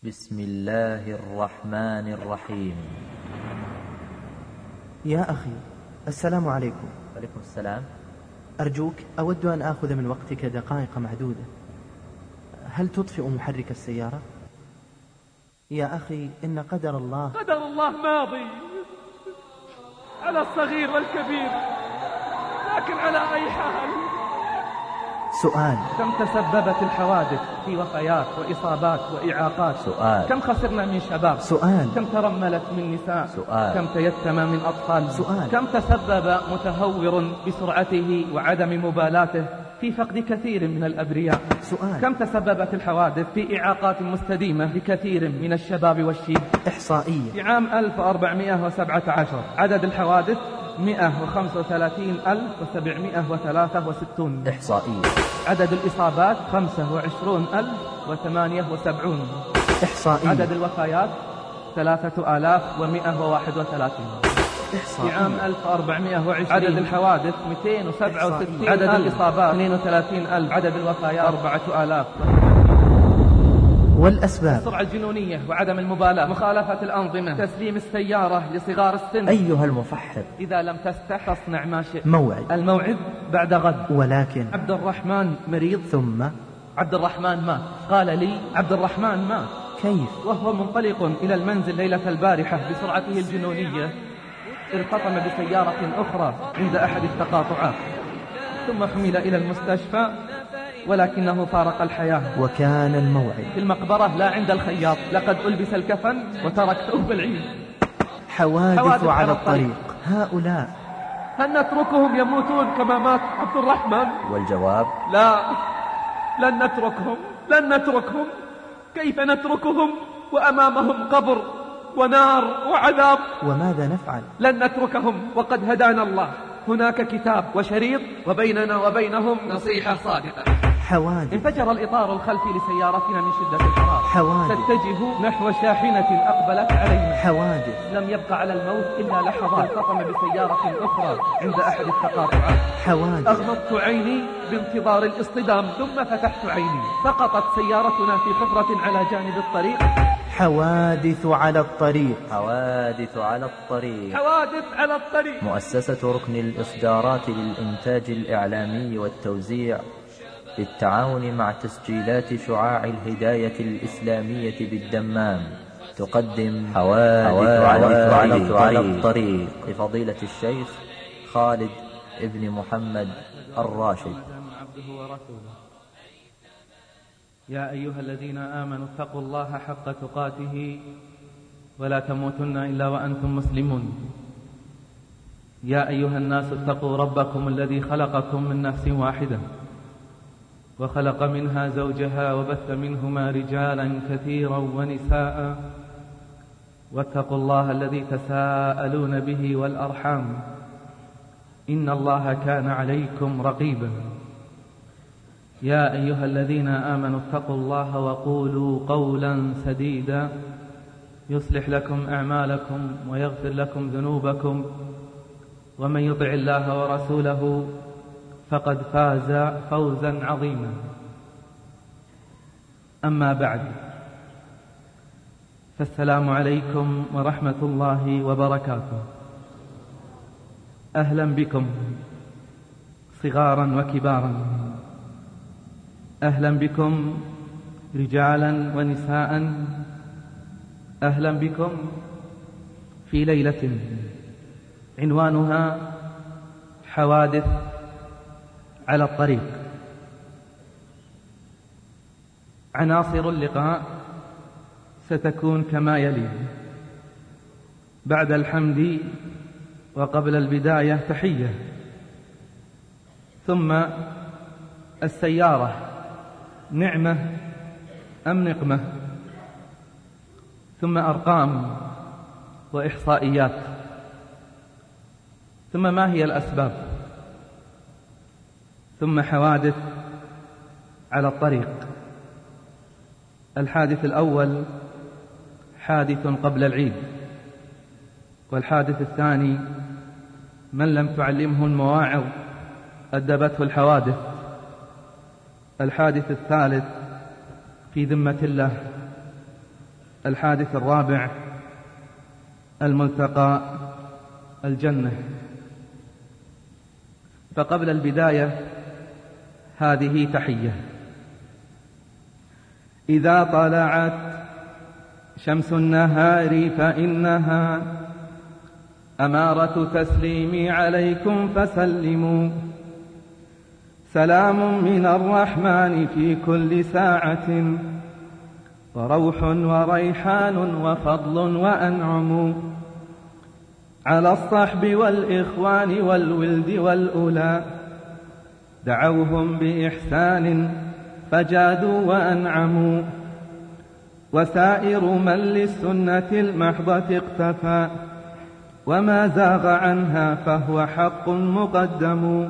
بسم الله الرحمن الرحيم. يا أخي، السلام عليكم. وعليكم السلام. أرجوك، أود أن آخذ من وقتك دقائق معدودة. هل تطفئ محرك السيارة؟ يا أخي، إن قدر الله ماضي على الصغير والكبير، لكن على أي حال. سؤال: كم تسببت الحوادث في وفيات وإصابات وإعاقات؟ سؤال: كم خسرنا من شباب؟ سؤال: كم ترملت من نساء؟ سؤال: كم تيتم من أطفال؟ سؤال: كم تسبب متهور بسرعته وعدم مبالاته في فقد كثير من الأبرياء؟ سؤال: كم تسببت الحوادث في إعاقات مستديمة لكثير من الشباب والشيب؟ إحصائية: في عام 1417 عدد الحوادث 135,763. إحصائية. عدد الإصابات 25,078. إحصائية. عدد الوفيات 3,131. إحصائية. في عام 1420 عدد الحوادث 267. عدد الإصابات 32,000. عدد الوفيات 4,000. والأسباب: السرعة الجنونية وعدم المبالاة، مخالفة الأنظمة، تسليم السيارة لصغار السن. أيها المفحر، إذا لم تستح تصنع ما شئت. موعد. الموعد بعد غد. ولكن عبد الرحمن مريض، ثم عبد الرحمن مات. قال لي عبد الرحمن مات. كيف؟ وهو منطلق إلى المنزل ليلة البارحة بسرعته الجنونية ارتطم بسيارة أخرى عند أحد التقاطعات، ثم حمل إلى المستشفى ولكنه فارق الحياة. وكان الموعد في المقبرة لا عند الخياط، لقد ألبس الكفن وترك ثوب العيد. حوادث على الطريق. هؤلاء هل نتركهم يموتون كما مات عبد الرحمن؟ والجواب: لا، لن نتركهم. كيف نتركهم وأمامهم قبر ونار وعذاب؟ وماذا نفعل؟ لن نتركهم وقد هدانا الله. هناك كتاب وشريط، وبيننا وبينهم نصيحة صادقة. حوادث. انفجر الإطار الخلفي لسيارتنا من شدة الحرارة. حوادث. تتجه نحو شاحنة أقبلت علينا. حوادث. لم يبقى على الموت إلا لحظات، ارتطم بسيارة أخرى عند أحد التقاطعات. حوادث. أغمضت عيني بانتظار الاصطدام، ثم فتحت عيني، سقطت سيارتنا في حفرة على جانب الطريق. حوادث على الطريق. حوادث على الطريق. حوادث على الطريق. مؤسسة ركن الإصدارات للإنتاج الإعلامي والتوزيع بالتعاون مع تسجيلات شعاع الهداية الإسلامية بالدمام تقدم حوادث على الطريق لفضيلة الشيخ خالد ابن محمد الراشد. عبده ورسوله. يا أيها الذين آمنوا اتقوا الله حق تقاته ولا تموتن إلا وأنتم مسلمون. يا أيها الناس اتقوا ربكم الذي خلقكم من نفس واحدة وخلق منها زوجها وبث منهما رجالا كثيرا ونساء، واتقوا الله الذي تساءلون به والأرحام، إن الله كان عليكم رقيبا. يا أيها الذين آمنوا اتقوا الله وقولوا قولا سديدا يصلح لكم أعمالكم ويغفر لكم ذنوبكم، ومن يطع الله ورسوله فقد فاز فوزا عظيما. أما بعد، فالسلام عليكم ورحمة الله وبركاته. أهلا بكم صغارا وكبارا، أهلا بكم رجالا ونساء، أهلا بكم في ليلة عنوانها حوادث على الطريق. عناصر اللقاء ستكون كما يلي: بعد الحمد وقبل البداية تحية، ثم السيارة نعمة أم نقمة، ثم أرقام وإحصائيات، ثم ما هي الأسباب، ثم حوادث على الطريق. الحادث الأول حادث قبل العيد، والحادث الثاني من لم تعلمه المواعظ أدبته الحوادث. الحادث الثالث في ذمة الله. الحادث الرابع، الملتقى الجنة. فقبل البداية هذه تحية. إذا طلعت شمس النهار فإنها أمارة تسليمي عليكم فسلموا، سلام من الرحمن في كل ساعة، وروح وريحان وفضل وأنعم، على الصحب والإخوان والولد والأولى، دعوهم بإحسان فجادوا وأنعموا، وسائر من للسنة المحضة اقتفى، وما زاغ عنها فهو حق مقدم،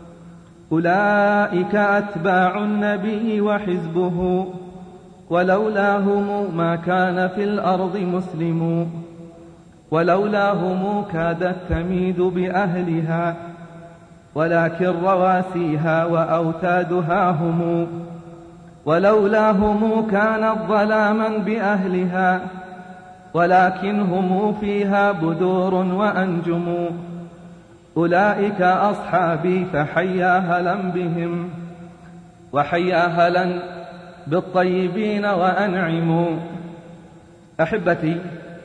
أولئك أتباع النبي وحزبه، ولولاهم ما كان في الأرض مسلم، ولولاهم كادت تميد بأهلها، ولكن رواسيها وأوتادها هم، ولولاهم كانت ظلاما بأهلها، ولكن هم فيها بدور وأنجم، أولئك أصحابي فحيا هلا بهم، وحيا هلا بالطيبين وأنعموا. أحبتي،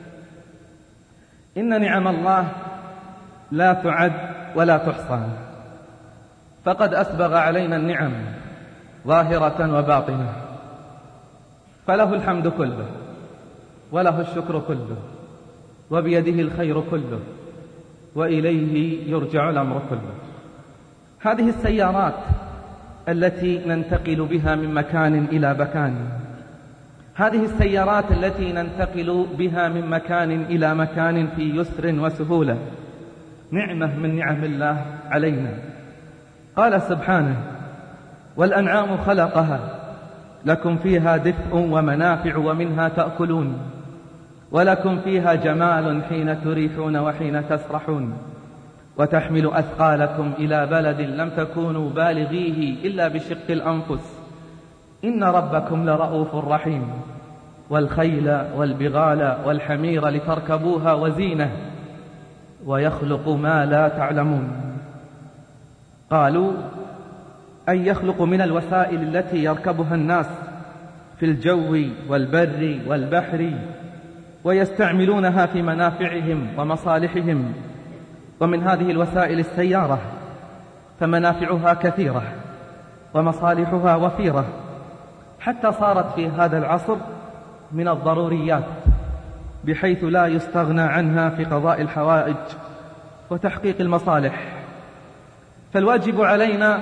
إن نعم الله لا تعد ولا تحصى، فقد أسبغ علينا النعم ظاهرة وباطنة، فله الحمد كله وله الشكر كله، وبيده الخير كله، وإليه يرجع الأمر كله. هذه السيارات التي ننتقل بها من مكان إلى مكان، هذه السيارات التي ننتقل بها من مكان إلى مكان في يسر وسهولة، نعمة من نعم الله علينا. قال سبحانه: والأنعام خلقها لكم فيها دفء ومنافع ومنها تأكلون، ولكم فيها جمال حين تريحون وحين تسرحون، وتحمل أثقالكم إلى بلد لم تكونوا بالغيه إلا بشق الأنفس، إن ربكم لرؤوف رحيم، والخيل والبغال والحمير لتركبوها وزينة، ويخلق ما لا تعلمون. قالوا: أن يخلق من الوسائل التي يركبها الناس في الجو والبر والبحر، ويستعملونها في منافعهم ومصالحهم. ومن هذه الوسائل السيارة، فمنافعها كثيرة ومصالحها وفيرة، حتى صارت في هذا العصر من الضروريات، بحيث لا يستغنى عنها في قضاء الحوائج وتحقيق المصالح. فالواجب علينا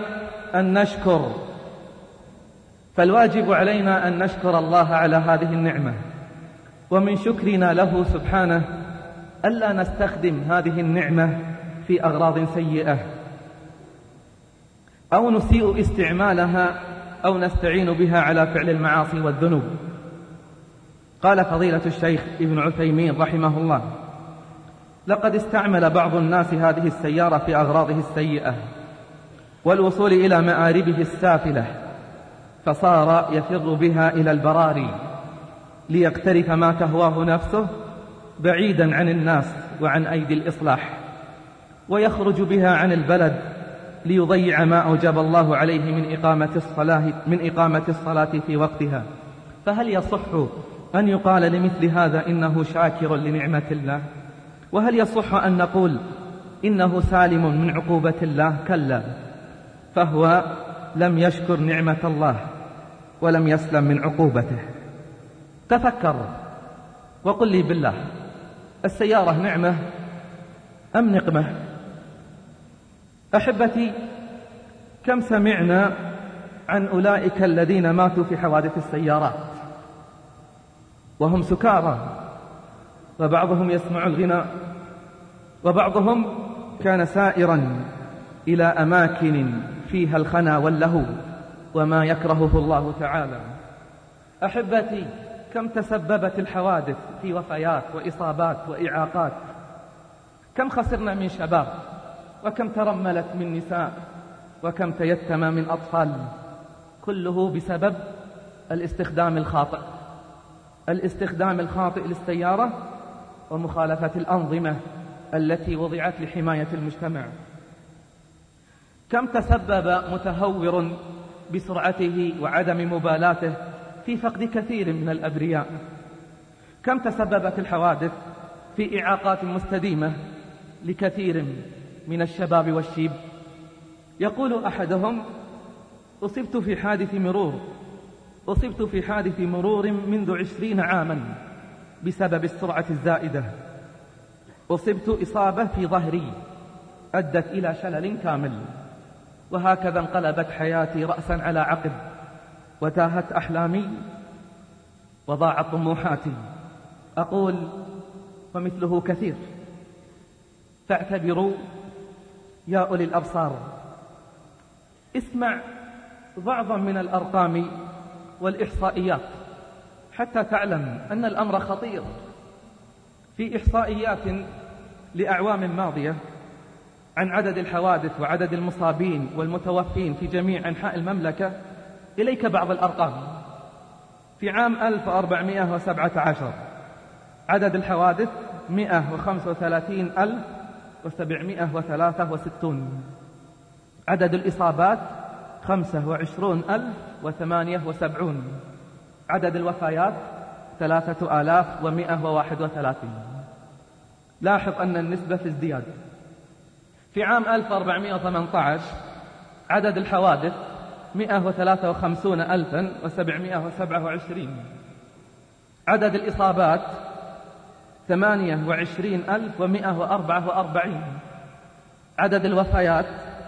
أن نشكر الله على هذه النعمة، ومن شكرنا له سبحانه ألا نستخدم هذه النعمة في أغراض سيئة، أو نسيء استعمالها، أو نستعين بها على فعل المعاصي والذنوب. قال فضيلة الشيخ ابن عثيمين رحمه الله: لقد استعمل بعض الناس هذه السيارة في أغراضه السيئة والوصول إلى مآربه السافلة، فصار يفر بها إلى البراري ليقترف ما تهواه نفسه بعيدا عن الناس وعن أيدي الإصلاح، ويخرج بها عن البلد ليضيع ما أوجب الله عليه من إقامة الصلاة في وقتها. فهل يصح أن يقال لمثل هذا إنه شاكر لنعمة الله؟ وهل يصح أن نقول إنه سالم من عقوبة الله؟ كلا، فهو لم يشكر نعمة الله ولم يسلم من عقوبته. تفكر وقل لي بالله، السيارة نعمة أم نقمة؟ أحبتي، كم سمعنا عن أولئك الذين ماتوا في حوادث السيارات وهم سكارى، وبعضهم يسمع الغناء، وبعضهم كان سائرا إلى أماكن فيها الخنا واللهو وما يكرهه الله تعالى. أحبتي، كم تسببت الحوادث في وفيات وإصابات وإعاقات، كم خسرنا من شباب، وكم ترملت من نساء، وكم تيتم من أطفال، كله بسبب الاستخدام الخاطئ. الاستخدام الخاطئ للسيارة ومخالفة الأنظمة التي وضعت لحماية المجتمع. كم تسبب متهور بسرعته وعدم مبالاته في فقد كثير من الأبرياء. كم تسببت الحوادث في إعاقات مستديمة لكثير من الشباب والشيب. يقول أحدهم: أصبت في حادث مرور منذ 20 عاما بسبب السرعة الزائدة. أصبت إصابة في ظهري أدت إلى شلل كامل، وهكذا انقلبت حياتي رأسا على عقب، وتاهت أحلامي وضاعت طموحاتي. أقول: ومثله كثير. فاعتبروا يا أولي الأبصار. اسمع بعضا من الأرقام والإحصائيات حتى تعلم أن الأمر خطير. في إحصائيات لأعوام ماضية عن عدد الحوادث وعدد المصابين والمتوفين في جميع أنحاء المملكة، إليك بعض الأرقام. في عام 1417 عدد الحوادث 135,763. عدد الإصابات 25,078. عدد الوفيات 3,131. لاحظ أن النسبة في ازدياد. في عام 1418 عدد الحوادث 153,727. عدد الإصابات 28,144. عدد الوفيات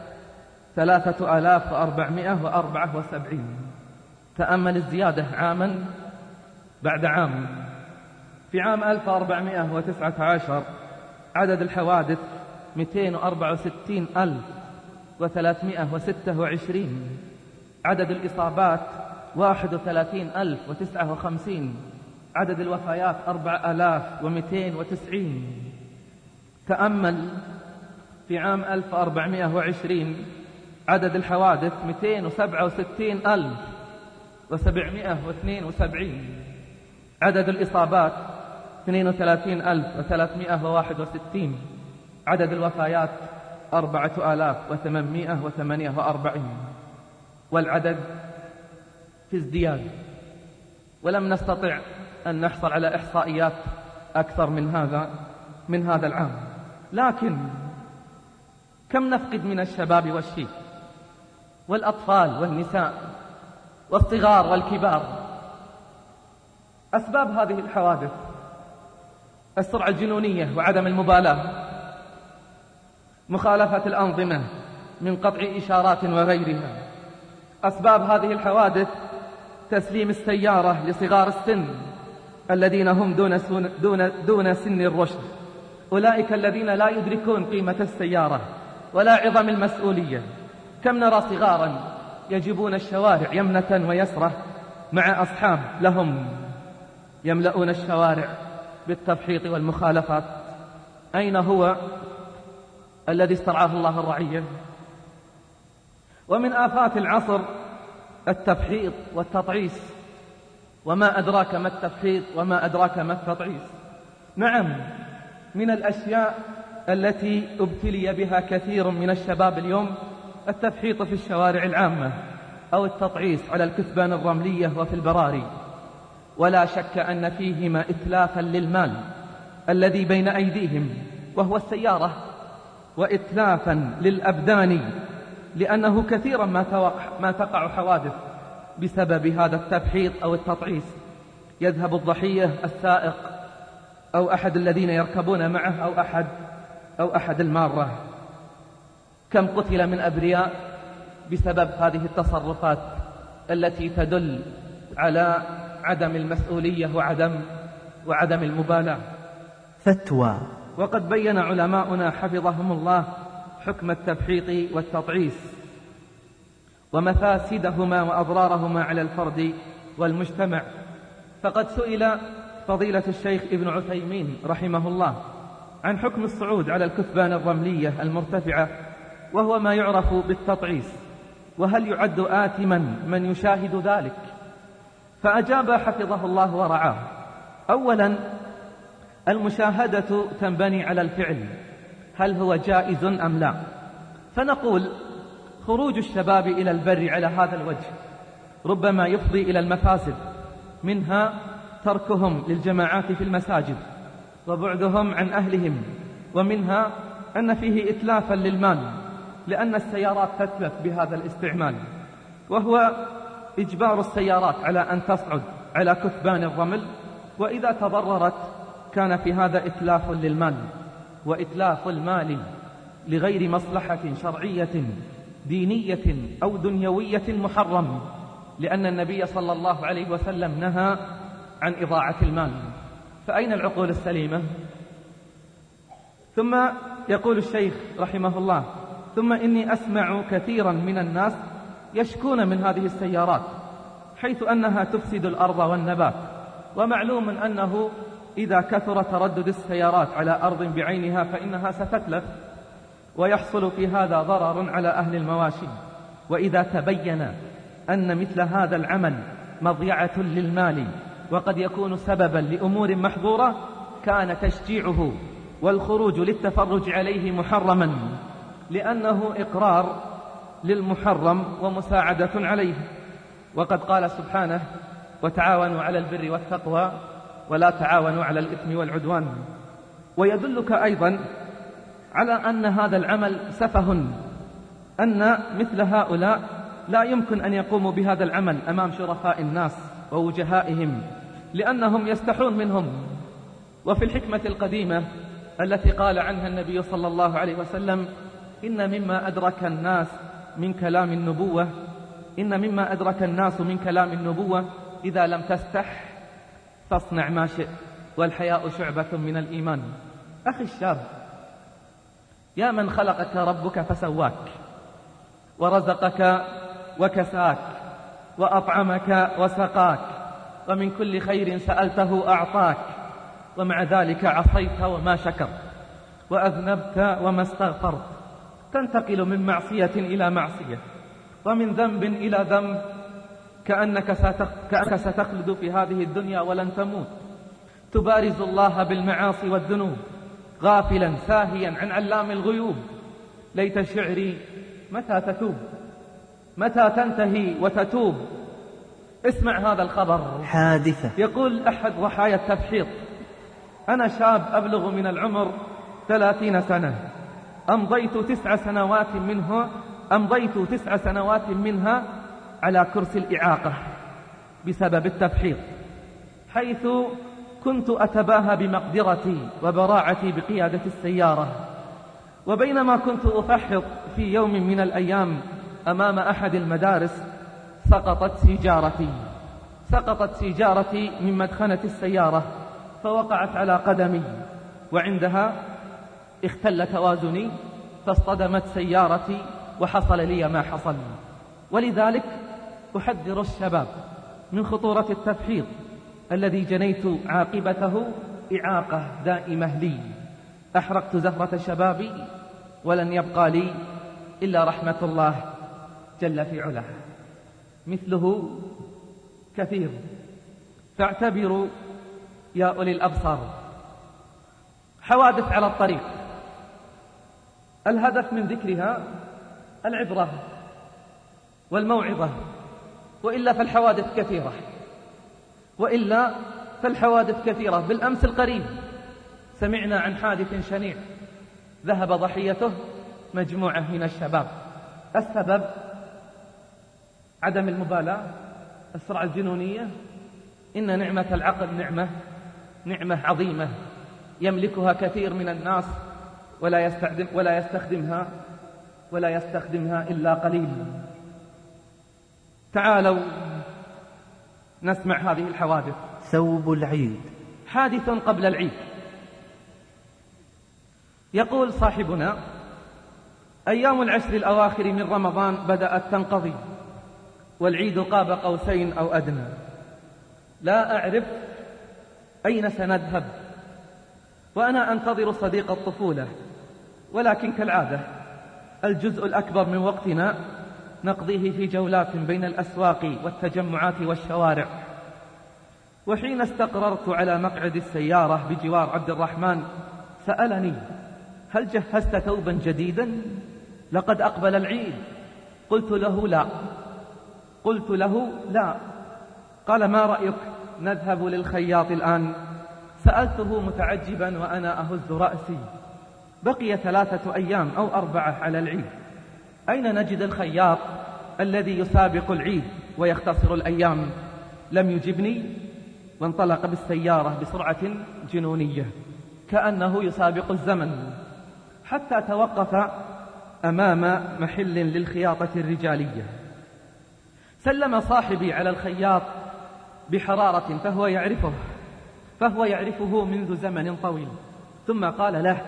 3,474. تأمل الزيادة عاما بعد عام. في عام 1419 عدد الحوادث 264,326. عدد الإصابات 31,059. عدد الوفيات 4,290. تأمل في عام 1420 عدد الحوادث 267,772. عدد الإصابات 32,361. عدد الوفيات 4,848. والعدد في ازدياد، ولم نستطع أن نحصل على إحصائيات أكثر من هذا العام. لكن كم نفقد من الشباب والشيب والأطفال والنساء والصغار والكبار. أسباب هذه الحوادث: السرعة الجنونية وعدم المبالاة، مخالفة الأنظمة من قطع إشارات وغيرها. أسباب هذه الحوادث: تسليم السيارة لصغار السن الذين هم دون سن الرشد، أولئك الذين لا يدركون قيمة السيارة ولا عظم المسؤولية. كم نرى صغارا يجبون الشوارع يمنة ويسرة مع أصحاب لهم يملؤون الشوارع بالتفحيط والمخالفات. أين هو الذي استرعاه الله الرعية؟ ومن آفات العصر التفحيط والتطعيس. وما أدراك ما التفحيط وما أدراك ما التطعيس. نعم، من الأشياء التي ابتلي بها كثير من الشباب اليوم التفحيط في الشوارع العامة أو التطعيس على الكثبان الرملية وفي البراري. ولا شك أن فيهما إتلافا للمال الذي بين أيديهم وهو السيارة، وإتلافا للأبدان، لأنه كثيرا ما تقع حوادث بسبب هذا التفحيط أو التطعيس. يذهب الضحية السائق أو أحد الذين يركبون معه أو أحد المارة. كم قتل من أبرياء بسبب هذه التصرفات التي تدل على عدم المسؤولية وعدم المبالاة. فتوى. وقد بين علماؤنا حفظهم الله حكم التفحيط والتطعيس ومفاسدهما وأضرارهما على الفرد والمجتمع. فقد سئل فضيلة الشيخ ابن عثيمين رحمه الله عن حكم الصعود على الكثبان الرملية المرتفعة وهو ما يعرف بالتطعيس، وهل يعد آثما من يشاهد ذلك؟ فأجاب حفظه الله ورعاه أولا، المشاهدة تنبني على الفعل، هل هو جائز أم لا؟ فنقول خروج الشباب إلى البر على هذا الوجه ربما يفضي إلى المفاسد، منها تركهم للجماعات في المساجد وبعدهم عن أهلهم، ومنها أن فيه إتلافا للمال لأن السيارات تتلف بهذا الاستعمال، وهو إجبار السيارات على أن تصعد على كثبان الرمل، وإذا تضررت كان في هذا إتلاف للمال، وإتلاف المال لغير مصلحة شرعية دينية أو دنيوية محرم، لأن النبي صلى الله عليه وسلم نهى عن إضاعة المال. فأين العقول السليمة؟ ثم يقول الشيخ رحمه الله: ثم إني أسمع كثيرا من الناس يشكون من هذه السيارات حيث أنها تفسد الأرض والنبات، ومعلوم أنه إذا كثر تردد السيارات على أرض بعينها فإنها ستتلف، ويحصل في هذا ضرر على أهل المواشي. وإذا تبين أن مثل هذا العمل مضيعة للمال وقد يكون سببا لأمور محظورة كان تشجيعه والخروج للتفرج عليه محرما، لأنه إقرار للمحرم ومساعدة عليه. وقد قال سبحانه: وتعاونوا على البر والتقوى ولا تعاونوا على الإثم والعدوان. ويدلك أيضا على أن هذا العمل سفه، أن مثل هؤلاء لا يمكن أن يقوموا بهذا العمل أمام شرفاء الناس ووجهائهم، لأنهم يستحون منهم. وفي الحكمة القديمة التي قال عنها النبي صلى الله عليه وسلم: إن مما أدرك الناس من كلام النبوة إذا لم تستح فاصنع ما شئت والحياء شعبة من الإيمان. أخي الشاب، يا من خلقك ربك فسواك ورزقك وكساك وأطعمك وسقاك ومن كل خير سألته أعطاك، ومع ذلك عصيت وما شكرت وأذنبت وما استغفرت، تنتقل من معصية إلى معصية ومن ذنب إلى ذنب كأنك ستخلد في هذه الدنيا ولن تموت، تبارز الله بالمعاصي والذنوب غافلا ساهيا عن علام الغيوب. ليت شعري متى تتوب، متى تنتهي وتتوب. اسمع هذا الخبر، حادثة. يقول أحد ضحايا التبحيط: أنا شاب أبلغ من العمر 30 سنة، أمضيت 9 سنوات منها على كرسي الإعاقة بسبب التبحيط، حيث كنت أتباهى بمقدرتي وبراعتي بقيادة السيارة. وبينما كنت أفحط في يوم من الأيام أمام أحد المدارس سقطت سيجارتي من مدخنة السيارة فوقعت على قدمي، وعندها اختل توازني فاصطدمت سيارتي وحصل لي ما حصل. ولذلك أحذر الشباب من خطورة التبحيط الذي جنيت عاقبته إعاقة دائمة لي. أحرقت زهرة شبابي ولن يبقى لي إلا رحمة الله جل في علاه. مثله كثير، فاعتبروا يا أولي الأبصار. حوادث على الطريق، الهدف من ذكرها العبرة والموعظة، وإلا فالحوادث كثيرة. بالأمس القريب سمعنا عن حادث شنيع ذهب ضحيته مجموعة من الشباب. السبب عدم المبالاة، السرعة الجنونية. إن نعمة العقل نعمة عظيمة يملكها كثير من الناس ولا يستخدمها إلا قليل. تعالوا نسمع هذه الحوادث. ثوب العيد، حادث قبل العيد. يقول صاحبنا: أيام العشر الأواخر من رمضان بدأت تنقضي والعيد قاب قوسين أو أدنى، لا أعرف أين سنذهب، وأنا أنتظر صديق الطفولة، ولكن كالعادة الجزء الأكبر من وقتنا نقضيه في جولات بين الأسواق والتجمعات والشوارع. وحين استقررت على مقعد السيارة بجوار عبد الرحمن سألني: هل جهزت ثوبا جديدا؟ لقد أقبل العيد. قلت له لا. قال: ما رأيك نذهب للخياط الآن؟ سألته متعجبا وأنا أهز رأسي. بقي 3 أيام أو 4 على العيد، أين نجد الخياط الذي يسابق العيد ويختصر الأيام؟ لم يجبني، وانطلق بالسيارة بسرعة جنونية كأنه يسابق الزمن، حتى توقف أمام محل للخياطة الرجالية. سلم صاحبي على الخياط بحرارة فهو يعرفه منذ زمن طويل، ثم قال له: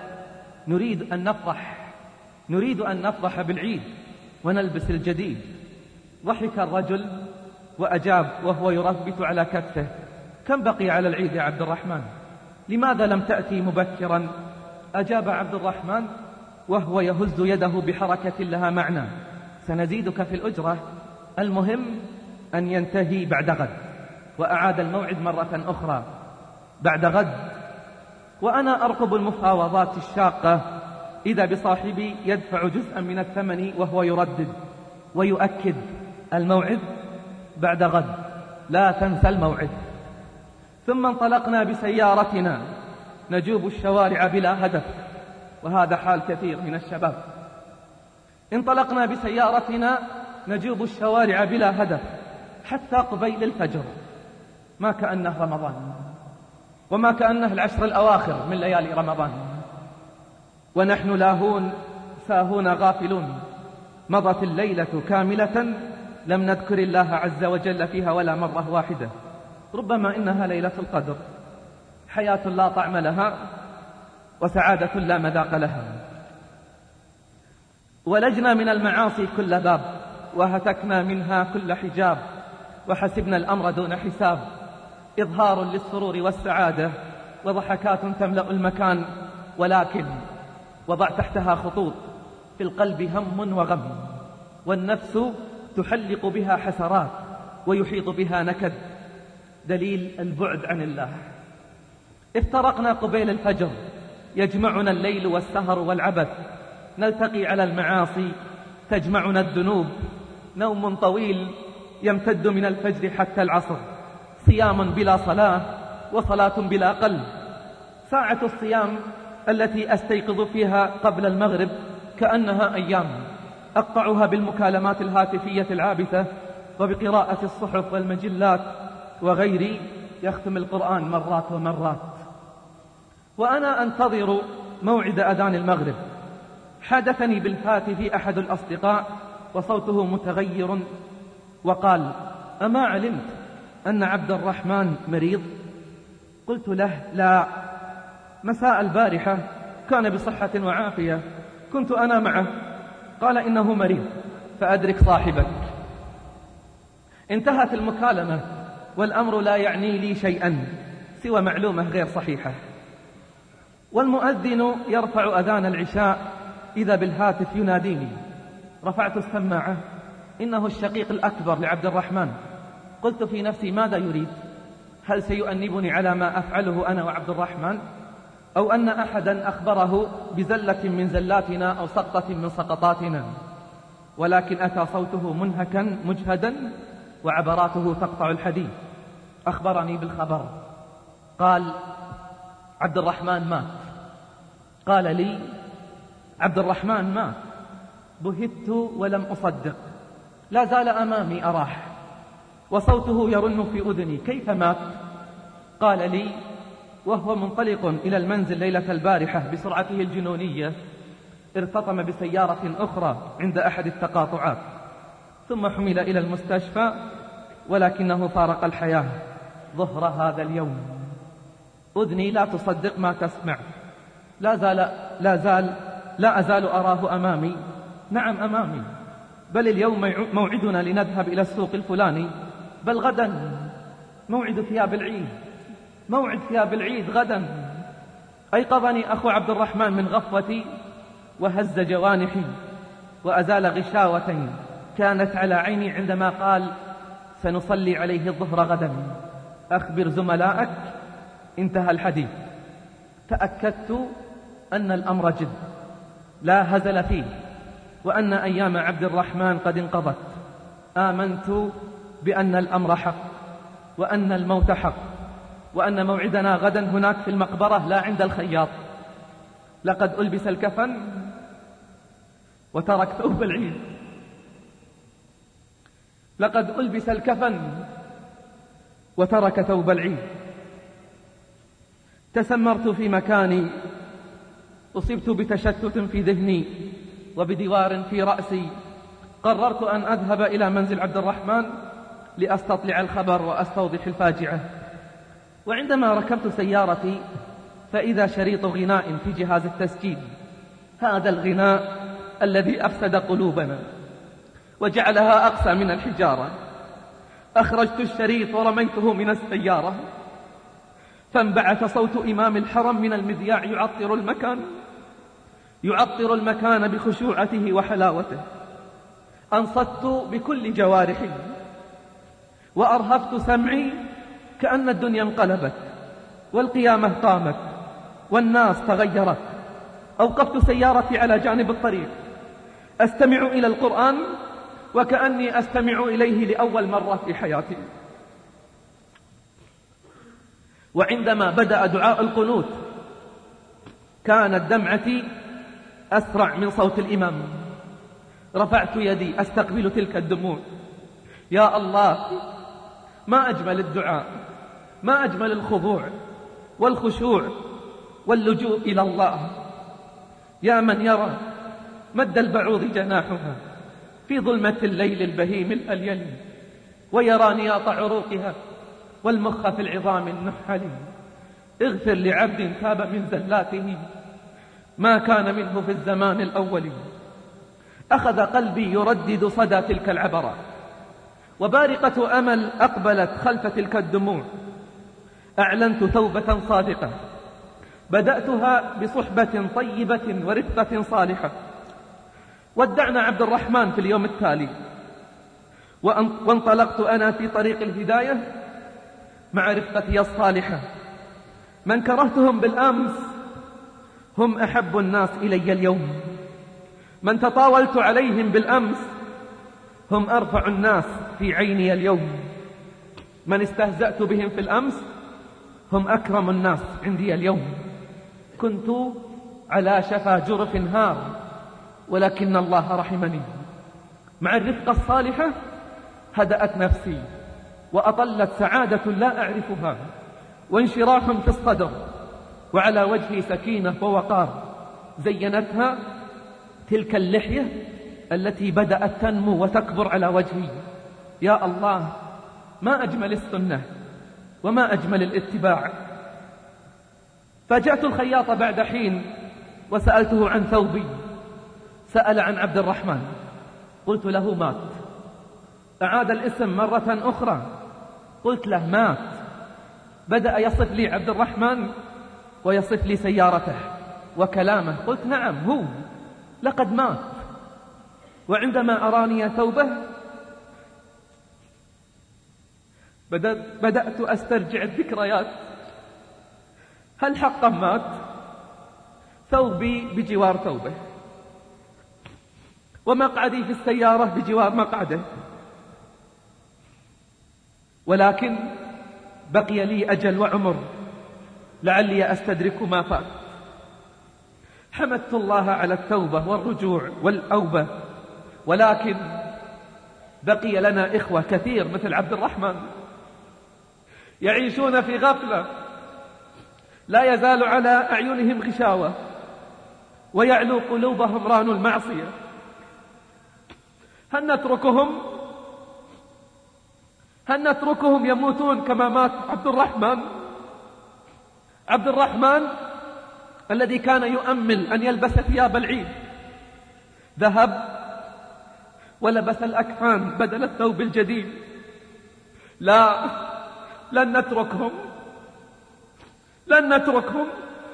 نريد أن نفرح بالعيد ونلبس الجديد. ضحك الرجل وأجاب وهو يربت على كتفه: كم بقي على العيد يا عبد الرحمن؟ لماذا لم تأتي مبكرا؟ أجاب عبد الرحمن وهو يهز يده بحركة لها معنى: سنزيدك في الأجرة، المهم أن ينتهي بعد غد. وأعاد الموعد مرة أخرى بعد غد. وأنا أرقب المفاوضات الشاقة، إذا بصاحبي يدفع جزءا من الثمن وهو يردد ويؤكد: الموعد بعد غد، لا تنسى الموعد. ثم انطلقنا بسيارتنا نجوب الشوارع بلا هدف، وهذا حال كثير من الشباب. انطلقنا بسيارتنا نجوب الشوارع بلا هدف حتى قبيل الفجر، ما كأنه رمضان، وما كأنه العشر الأواخر من ليالي رمضان، ونحن لاهون ساهون غافلون. مضت الليلة كاملة لم نذكر الله عز وجل فيها ولا مرة واحدة. ربما إنها ليلة القدر، حياة لا طعم لها وسعادة لا مذاق لها. ولجنا من المعاصي كل باب، وهتكنا منها كل حجاب، وحسبنا الأمر دون حساب. إظهار للسرور والسعادة وضحكات تملأ المكان، ولكن وضع تحتها خطوط: في القلب هم وغم، والنفس تحلق بها حسرات ويحيط بها نكد، دليل البعد عن الله. افترقنا قبيل الفجر، يجمعنا الليل والسهر والعبث، نلتقي على المعاصي، تجمعنا الذنوب. نوم طويل يمتد من الفجر حتى العصر، صيام بلا صلاة وصلاة بلا قلب. ساعة الصيام التي أستيقظ فيها قبل المغرب كأنها أيام، أقطعها بالمكالمات الهاتفية العابثة وبقراءة الصحف والمجلات، وغيري يختم القرآن مرات ومرات. وأنا أنتظر موعد أذان المغرب، حدثني بالهاتف أحد الأصدقاء وصوته متغير وقال: أما علمت أن عبد الرحمن مريض؟ قلت له: لا، مساء البارحة كان بصحة وعافية، كنت أنا معه. قال: إنه مريض، فأدرك صاحبك. انتهت المكالمة والأمر لا يعني لي شيئا سوى معلومة غير صحيحة. والمؤذن يرفع أذان العشاء إذا بالهاتف يناديني. رفعت السماعة، إنه الشقيق الأكبر لعبد الرحمن. قلت في نفسي: ماذا يريد؟ هل سيؤنبني على ما أفعله أنا وعبد الرحمن؟ أو أن أحدا أخبره بزلة من زلاتنا أو سقطة من سقطاتنا؟ ولكن أتى صوته منهكا مجهدا وعبراته تقطع الحديث. أخبرني بالخبر، قال: عبد الرحمن مات. قال لي: عبد الرحمن مات. بهت ولم أصدق، لا زال أمامي أراح وصوته يرن في أذني: كيف مات؟ قال لي وهو منطلق إلى المنزل ليلة البارحة بسرعته الجنونية، ارتطم بسيارة أخرى عند أحد التقاطعات، ثم حمل إلى المستشفى، ولكنه فارق الحياة ظهر هذا اليوم. أذني لا تصدق ما تسمع. لا أزال أراه أمامي. نعم أمامي، بل اليوم موعدنا لنذهب إلى السوق الفلاني، بل غدا موعد ثياب العيد غدا. أيقظني أخو عبد الرحمن من غفوتي وهز جوانحي وأزال غشاوة كانت على عيني عندما قال: سنصلي عليه الظهر غدا. أخبر زملائك. انتهى الحديث. تأكدت أن الأمر جد لا هزل فيه، وأن أيام عبد الرحمن قد انقضت. آمنت بأن الأمر حق، وأن الموت حق، وأن موعدنا غدا هناك في المقبرة لا عند الخياط. لقد ألبس الكفن وترك ثوب العيد. لقد ألبس الكفن وترك ثوب العيد. تسمرت في مكاني، أصبت بتشتت في ذهني وبدوار في رأسي. قررت أن أذهب إلى منزل عبد الرحمن لأستطلع الخبر وأستوضح الفاجعة. وعندما ركبت سيارتي فإذا شريط غناء في جهاز التسجيل، هذا الغناء الذي أفسد قلوبنا وجعلها أقسى من الحجارة. أخرجت الشريط ورميته من السيارة، فانبعث صوت إمام الحرم من المذياع يعطر المكان بخشوعته وحلاوته. أنصت بكل جوارحي وأرهفت سمعي كأن الدنيا انقلبت والقيامة قامت والناس تغيرت. أوقفت سيارتي على جانب الطريق أستمع إلى القرآن وكأني أستمع إليه لأول مرة في حياتي. وعندما بدأ دعاء القنوت كانت دمعتي أسرع من صوت الإمام. رفعت يدي أستقبل تلك الدموع. يا الله، ما أجمل الدعاء، ما أجمل الخضوع والخشوع واللجوء إلى الله. يا من يرى مد البعوض جناحها في ظلمة الليل البهيم الأليل، ويرى نياط عروقها والمخ في العظام النحل. اغفر لعبد تاب من زلاته ما كان منه في الزمان الأول. أخذ قلبي يردد صدى تلك العبرة، وبارقة أمل أقبلت خلف تلك الدموع. أعلنت توبة صادقة بدأتها بصحبة طيبة ورفقة صالحة. ودعنا عبد الرحمن في اليوم التالي، وانطلقت أنا في طريق الهداية مع رفقتي الصالحة. من كرهتهم بالأمس هم أحب الناس إلي اليوم. من تطاولت عليهم بالأمس هم أرفع الناس في عيني اليوم. من استهزأت بهم في الأمس هم أكرم الناس عندي اليوم. كنت على شفا جرف هار، ولكن الله رحمني. مع الرفقة الصالحة هدأت نفسي وأطلت سعادة لا أعرفها وانشراح في الصدر، وعلى وجهي سكينة ووقار زينتها تلك اللحية التي بدأت تنمو وتكبر على وجهي. يا الله، ما أجمل السنة وما أجمل الاتباع. فجأت الخياط بعد حين وسألته عن ثوبي. سأل عن عبد الرحمن، قلت له مات. أعاد الاسم مرة أخرى، قلت له مات. بدأ يصف لي عبد الرحمن ويصف لي سيارته وكلامه. قلت نعم، هو لقد مات. وعندما أراني ثوبه بدأت أسترجع الذكريات. هل حقا مات؟ ثوبي بجوار ثوبه، ومقعدي في السيارة بجوار مقعده، ولكن بقي لي أجل وعمر لعلي أستدرك ما فات. حمدت الله على التوبة والرجوع والأوبة، ولكن بقي لنا إخوة كثير مثل عبد الرحمن يعيشون في غفلة، لا يزال على أعينهم غشاوة ويعلو قلوبهم ران المعصية. هل نتركهم يموتون كما مات عبد الرحمن؟ عبد الرحمن الذي كان يؤمل أن يلبس ثياب العيد ذهب ولبس الأكفان بدل الثوب الجديد. لا، لن نتركهم.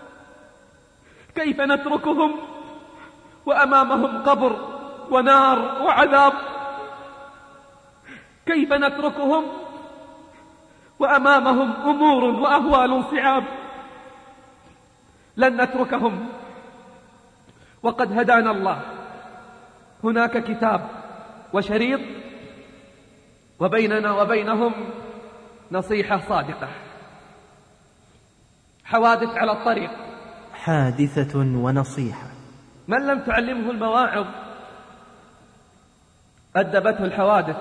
كيف نتركهم وأمامهم قبر ونار وعذاب؟ كيف نتركهم وأمامهم أمور وأهوال صعاب، لن نتركهم وقد هدانا الله. هناك كتاب وشريط، وبيننا وبينهم نصيحة صادقة. حوادث على الطريق، حادثة ونصيحة. من لم تعلمه المواعظ أدبته الحوادث.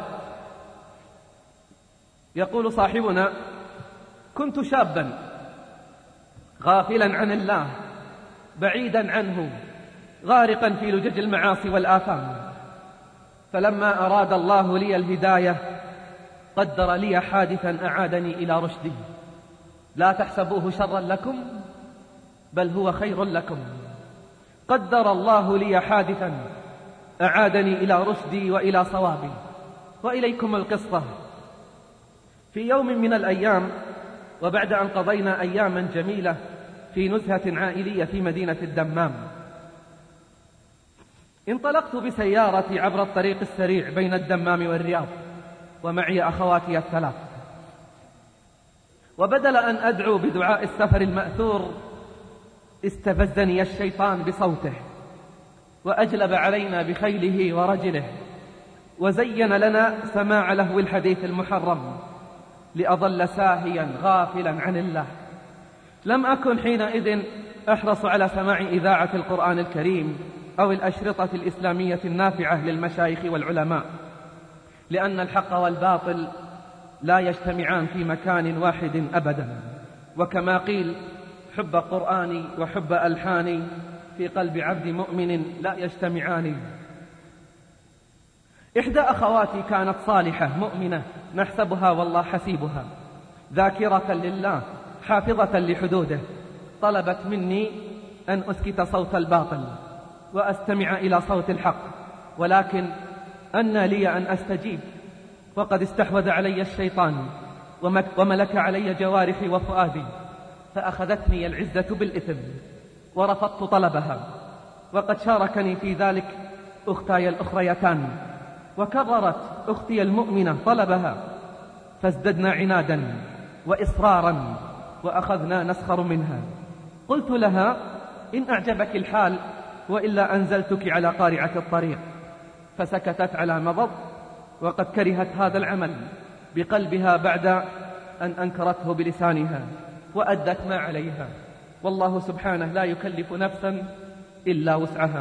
يقول صاحبنا: كنت شابا غافلا عن الله، بعيدا عنه، غارقا في لجج المعاصي والآثام، فلما أراد الله لي الهداية قدر لي حادثا أعادني إلى رشدي. لا تحسبوه شرا لكم بل هو خير لكم. قدر الله لي حادثا أعادني إلى رشدي وإلى صوابي. وإليكم القصة. في يوم من الأيام، وبعد أن قضينا أياما جميلة في نزهة عائلية في مدينة الدمام، انطلقت بسيارتي عبر الطريق السريع بين الدمام والرياض، ومعي أخواتي الثلاث. وبدل أن أدعو بدعاء السفر المأثور، استفزني الشيطان بصوته، وأجلب علينا بخيله ورجله، وزين لنا سماع لهو الحديث المحرم، لأظل ساهيا غافلا عن الله. لم أكن حينئذ أحرص على سماع إذاعة القرآن الكريم أو الأشرطة الإسلامية النافعة للمشايخ والعلماء، لأن الحق والباطل لا يجتمعان في مكان واحد أبدا. وكما قيل: حب قرآني وحب ألحاني في قلب عبد مؤمن لا يجتمعان. إحدى أخواتي كانت صالحة مؤمنة نحسبها والله حسيبها، ذاكرة لله حافظة لحدوده. طلبت مني أن أسكت صوت الباطل وأستمع إلى صوت الحق، ولكن أن لي أن أستجيب، وقد استحوذ علي الشيطان وملك علي جوارحي وفؤادي، فأخذتني العزة بالإثم ورفضت طلبها. وقد شاركني في ذلك أختاي الأخريتان، وكررت أختي المؤمنة طلبها، فازددنا عنادا وإصرارا وأخذنا نسخر منها. قلت لها: إن أعجبك الحال وإلا أنزلتك على قارعة الطريق. فسكتت على مضض، وقد كرهت هذا العمل بقلبها بعد أن أنكرته بلسانها، وأدت ما عليها، والله سبحانه لا يكلف نفسا إلا وسعها.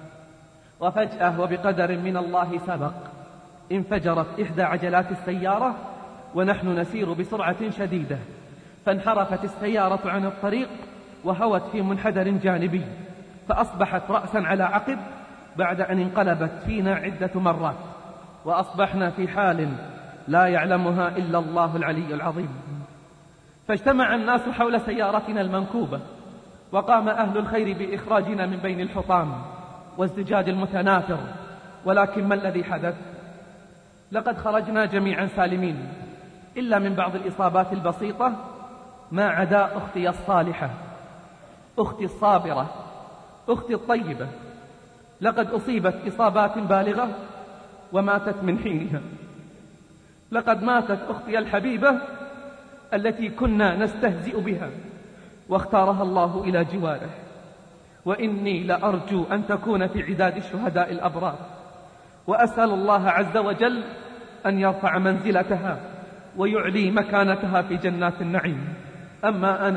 وفجأة وبقدر من الله سبق انفجرت إحدى عجلات السيارة ونحن نسير بسرعة شديدة، فانحرفت السيارة عن الطريق وهوت في منحدر جانبي، فأصبحت رأسا على عقب بعد أن انقلبت فينا عدة مرات، وأصبحنا في حال لا يعلمها إلا الله العلي العظيم. فاجتمع الناس حول سيارتنا المنكوبة، وقام أهل الخير بإخراجنا من بين الحطام والزجاج المتناثر. ولكن ما الذي حدث؟ لقد خرجنا جميعا سالمين، إلا من بعض الإصابات البسيطة، ما عدا أختي الصالحة، أختي الصابرة، أختي الطيبة. لقد أصيبت إصابات بالغة وماتت من حينها. لقد ماتت أختي الحبيبة التي كنا نستهزئ بها، واختارها الله إلى جواره. وإني لأرجو أن تكون في عداد الشهداء الأبرار، وأسأل الله عز وجل أن يرفع منزلتها ويعلي مكانتها في جنات النعيم. أما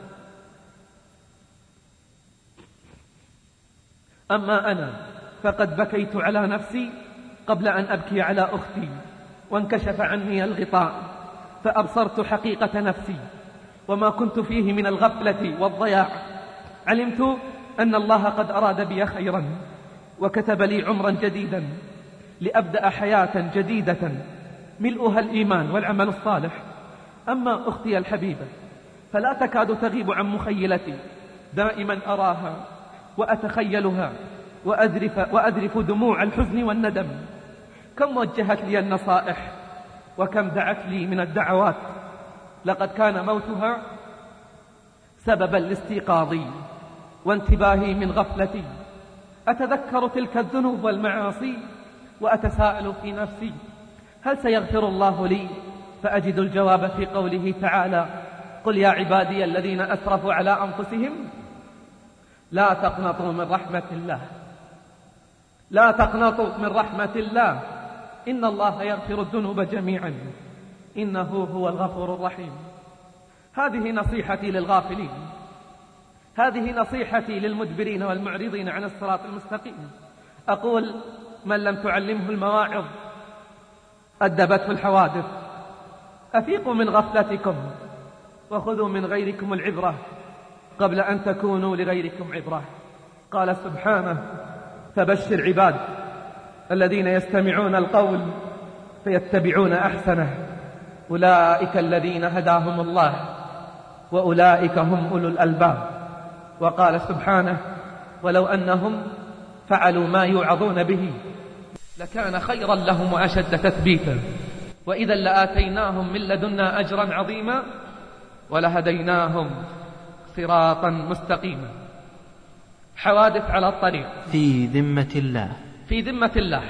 أنا فقد بكيت على نفسي قبل أن أبكي على أختي، وانكشف عني الغطاء فأبصرت حقيقة نفسي وما كنت فيه من الغفلة والضياع. علمت أن الله قد أراد بي خيرا، وكتب لي عمرا جديدا لأبدأ حياة جديدة ملؤها الإيمان والعمل الصالح. أما أختي الحبيبة فلا تكاد تغيب عن مخيلتي، دائما أراها وأتخيلها وأذرف دموع الحزن والندم. كم وجهت لي النصائح وكم دعت لي من الدعوات. لقد كان موتها سببا لاستيقاظي وانتباهي من غفلتي. أتذكر تلك الذنوب والمعاصي وأتساءل في نفسي: هل سيغفر الله لي فأجد الجواب في قوله تعالى: قل يا عبادي الذين أسرفوا على أنفسهم لا تقنطوا من رحمة الله، لا تقنطوا من رحمة الله، إن الله يغفر الذنوب جميعا إنه هو الغفور الرحيم. هذه نصيحتي للغافلين، هذه نصيحتي للمدبرين والمعرضين عن الصراط المستقيم. أقول: من لم تعلمه المواعظ أدبته الحوادث. أفيقوا من غفلتكم وخذوا من غيركم العبرة قبل أن تكونوا لغيركم عبرة. قال سبحانه: فبشر عباد الذين يستمعون القول فيتبعون أحسنه أولئك الذين هداهم الله وأولئك هم أولو الألباب. وقال سبحانه: ولو أنهم فعلوا ما يوعظون به لكان خيرا لهم وأشد تثبيتا وإذا لآتيناهم من لدنا أجرا عظيما ولهديناهم صراطا مستقيما. حوادث على الطريق في ذمة الله، في ذمة الله.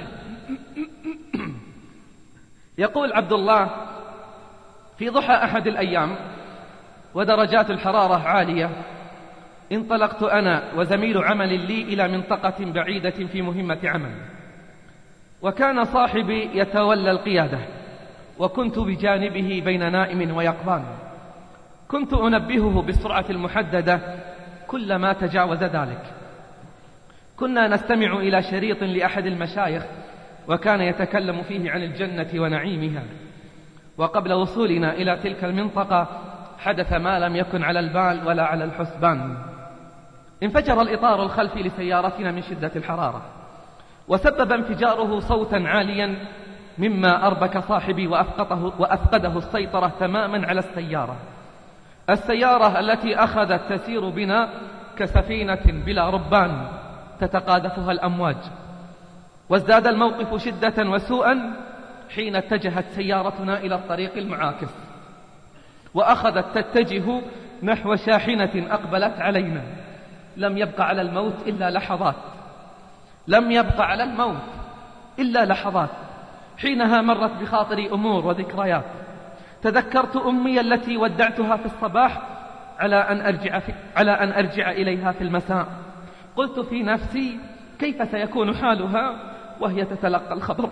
يقول عبد الله: في ضحى أحد الأيام ودرجات الحرارة عالية انطلقت أنا وزميل عمل لي إلى منطقة بعيدة في مهمة عمل، وكان صاحبي يتولى القيادة وكنت بجانبه بين نائم ويقظان. كنت أنبهه بالسرعة المحددة كلما تجاوز ذلك. كنا نستمع إلى شريط لأحد المشايخ وكان يتكلم فيه عن الجنة ونعيمها، وقبل وصولنا إلى تلك المنطقة حدث ما لم يكن على البال ولا على الحسبان. انفجر الإطار الخلفي لسيارتنا من شدة الحرارة، وسبب انفجاره صوتا عاليا مما أربك صاحبي وأفقده السيطرة تماما على السيارة التي أخذت تسير بنا كسفينة بلا ربان تتقاذفها الأمواج. وازداد الموقف شدة وسوءا حين اتجهت سيارتنا إلى الطريق المعاكس وأخذت تتجه نحو شاحنة أقبلت علينا. لم يبق على الموت إلا لحظات، لم يبق على الموت إلا لحظات. حينها مرت بخاطري أمور وذكريات. تذكرت أمي التي ودعتها في الصباح على أن أرجع إليها في المساء. قلت في نفسي: كيف سيكون حالها وهي تتلقى الخبر؟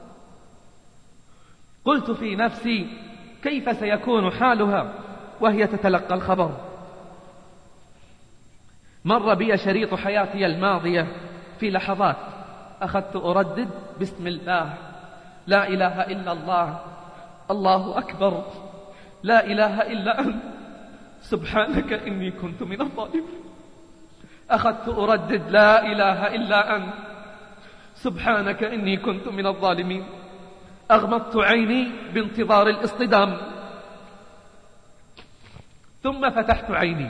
قلت في نفسي: كيف سيكون حالها وهي تتلقى الخبر؟ مر بي شريط حياتي الماضية في لحظات. أخذت أردد: بسم الله، لا إله إلا الله، الله أكبر، لا إله إلا أنت، سبحانك إني كنت من الظالمين. أخذت أردد: لا إله إلا أنت، سبحانك إني كنت من الظالمين. أغمضت عيني بانتظار الاصطدام، ثم فتحت عيني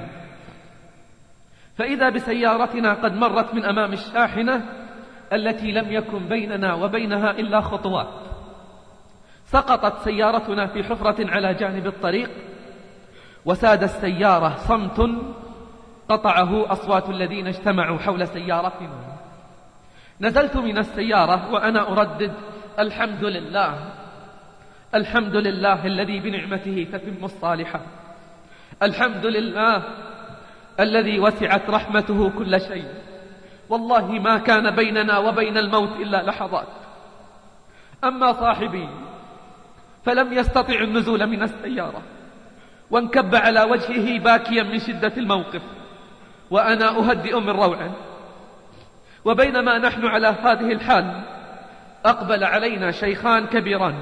فإذا بسيارتنا قد مرت من أمام الشاحنة التي لم يكن بيننا وبينها إلا خطوات. سقطت سيارتنا في حفرة على جانب الطريق، وساد السيارة صمت قطعه أصوات الذين اجتمعوا حول سيارتنا. نزلت من السيارة وأنا أردد: الحمد لله، الحمد لله الذي بنعمته تتم الصالحات، الحمد لله الذي وسعت رحمته كل شيء. والله ما كان بيننا وبين الموت إلا لحظات. أما صاحبي فلم يستطع النزول من السيارة وانكب على وجهه باكيا من شدة الموقف، وأنا أهدئ من روعه. وبينما نحن على هذه الحال أقبل علينا شيخان كبيران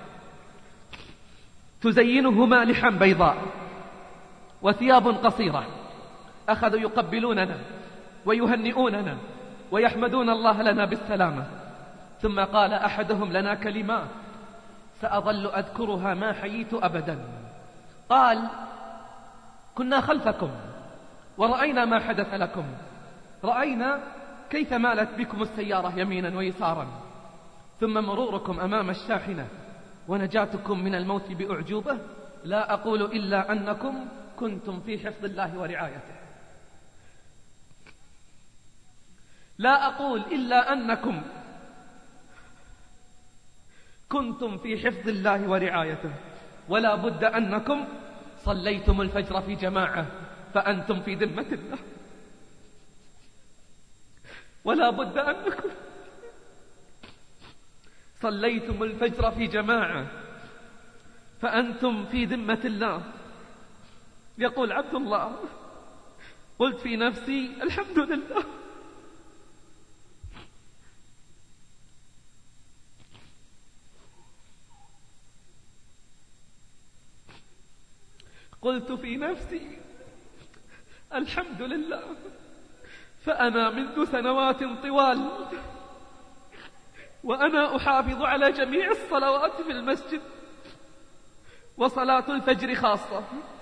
تزينهما لحم بيضاء وثياب قصيرة. أخذوا يقبلوننا ويهنئوننا ويحمدون الله لنا بالسلامة. ثم قال أحدهم لنا كلمات سأظل أذكرها ما حييت أبدا. قال: كنا خلفكم ورأينا ما حدث لكم، رأينا كيف مالت بكم السيارة يمينا ويسارا، ثم مروركم أمام الشاحنة ونجاتكم من الموت بأعجوبة. لا أقول إلا أنكم كنتم في حفظ الله ورعايته، لا أقول إلا أنكم كنتم في حفظ الله ورعايته. ولا بد أنكم صليتم الفجر في جماعة فأنتم في ذمة الله، ولا بد أنكم صليتم الفجر في جماعة فأنتم في ذمة الله. يقول عبد الله: قلت في نفسي الحمد لله، قلت في نفسي الحمد لله، فأنا منذ سنوات طوال وأنا أحافظ على جميع الصلوات في المسجد وصلاة الفجر خاصة.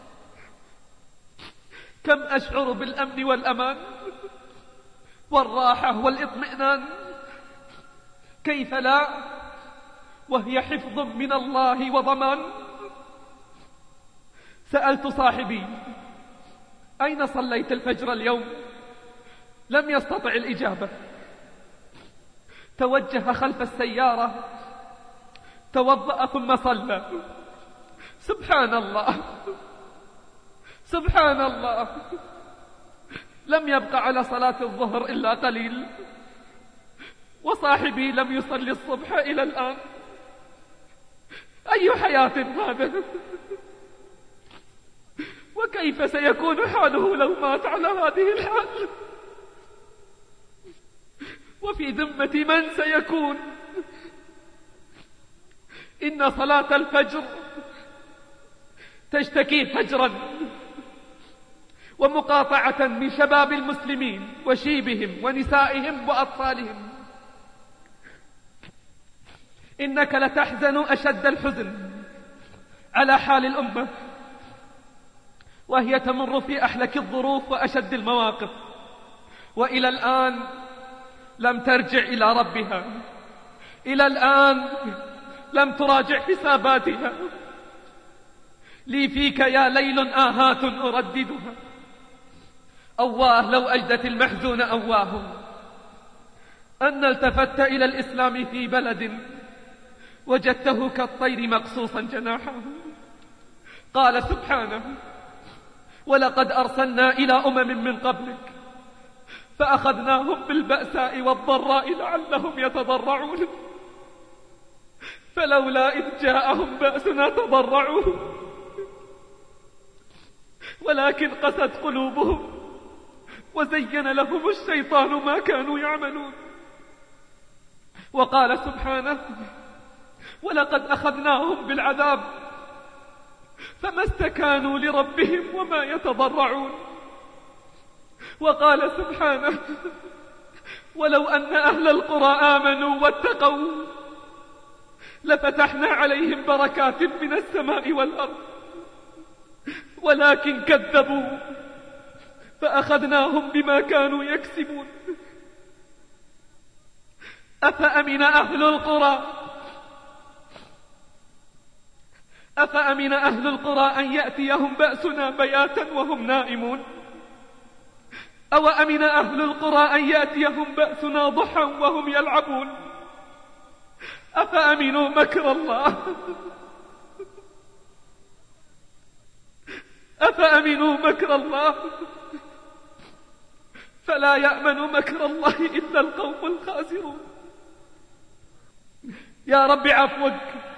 كم أشعر بالأمن والأمان والراحة والإطمئنان، كيف لا وهي حفظ من الله وضمان. سألت صاحبي: أين صليت الفجر اليوم؟ لم يستطع الإجابة، توجه خلف السيارة، توضأ ثم صلى. سبحان الله، سبحان الله، لم يبق على صلاة الظهر إلا قليل، وصاحبي لم يصلي الصبح إلى الآن. أي حياة هذا؟ وكيف سيكون حاله لو مات على هذه الحال؟ وفي ذمة من سيكون؟ إن صلاة الفجر تشتكي فجرا ومقاطعة من شباب المسلمين وشيبهم ونسائهم وأطفالهم. إنك لتحزن أشد الحزن على حال الأمة وهي تمر في أحلك الظروف وأشد المواقف، وإلى الآن لم ترجع إلى ربها، إلى الآن لم تراجع حساباتها. لي فيك يا ليل آهات أرددها، أواه لو أجدت المحزون أواه أن التفت إلى الإسلام في بلد وجدته كالطير مقصوصا جناحه. قال سبحانه: ولقد أرسلنا إلى أمم من قبلك فأخذناهم بالبأساء والضراء لعلهم يتضرعون فلولا إذ جاءهم بأسنا تضرعوا ولكن قست قلوبهم وزين لهم الشيطان ما كانوا يعملون. وقال سبحانه: ولقد أخذناهم بالعذاب فما استكانوا لربهم وما يتضرعون. وقال سبحانه: ولو أن أهل القرى آمنوا واتقوا لفتحنا عليهم بركات من السماء والأرض ولكن كذبوا فأخذناهم بما كانوا يكسبون. أفأمن أهل القرى أن يأتيهم بأسنا بياتا وهم نائمون، أو أمن أهل القرى أن يأتيهم بأسنا ضحى وهم يلعبون. أفأمنوا مكر الله أفأمنوا مكر الله فلا يأمن مكر الله إلا القوم الخاسرون. يا رب عفوك،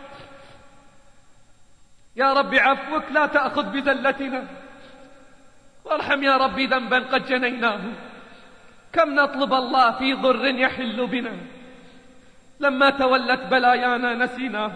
يا رب عفوك لا تأخذ بذلتنا، وارحم يا رب ذنبا قد جنيناه. كم نطلب الله في ضر يحل بنا، لما تولت بلايانا نسيناه.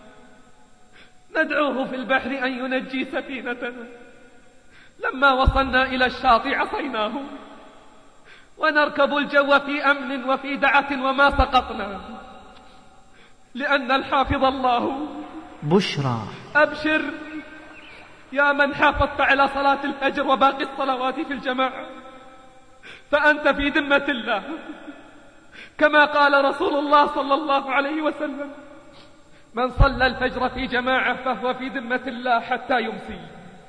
ندعوه في البحر أن ينجي سفينتنا، لما وصلنا إلى الشاطئ عصيناه. ونركب الجو في أمن وفي دعة وما سقطنا، لأن الحافظ الله. بشرى. أبشر يا من حافظت على صلاة الفجر وباقي الصلوات في الجماعة، فأنت في ذمة الله، كما قال رسول الله صلى الله عليه وسلم: من صلى الفجر في جماعة فهو في ذمة الله حتى يمسي،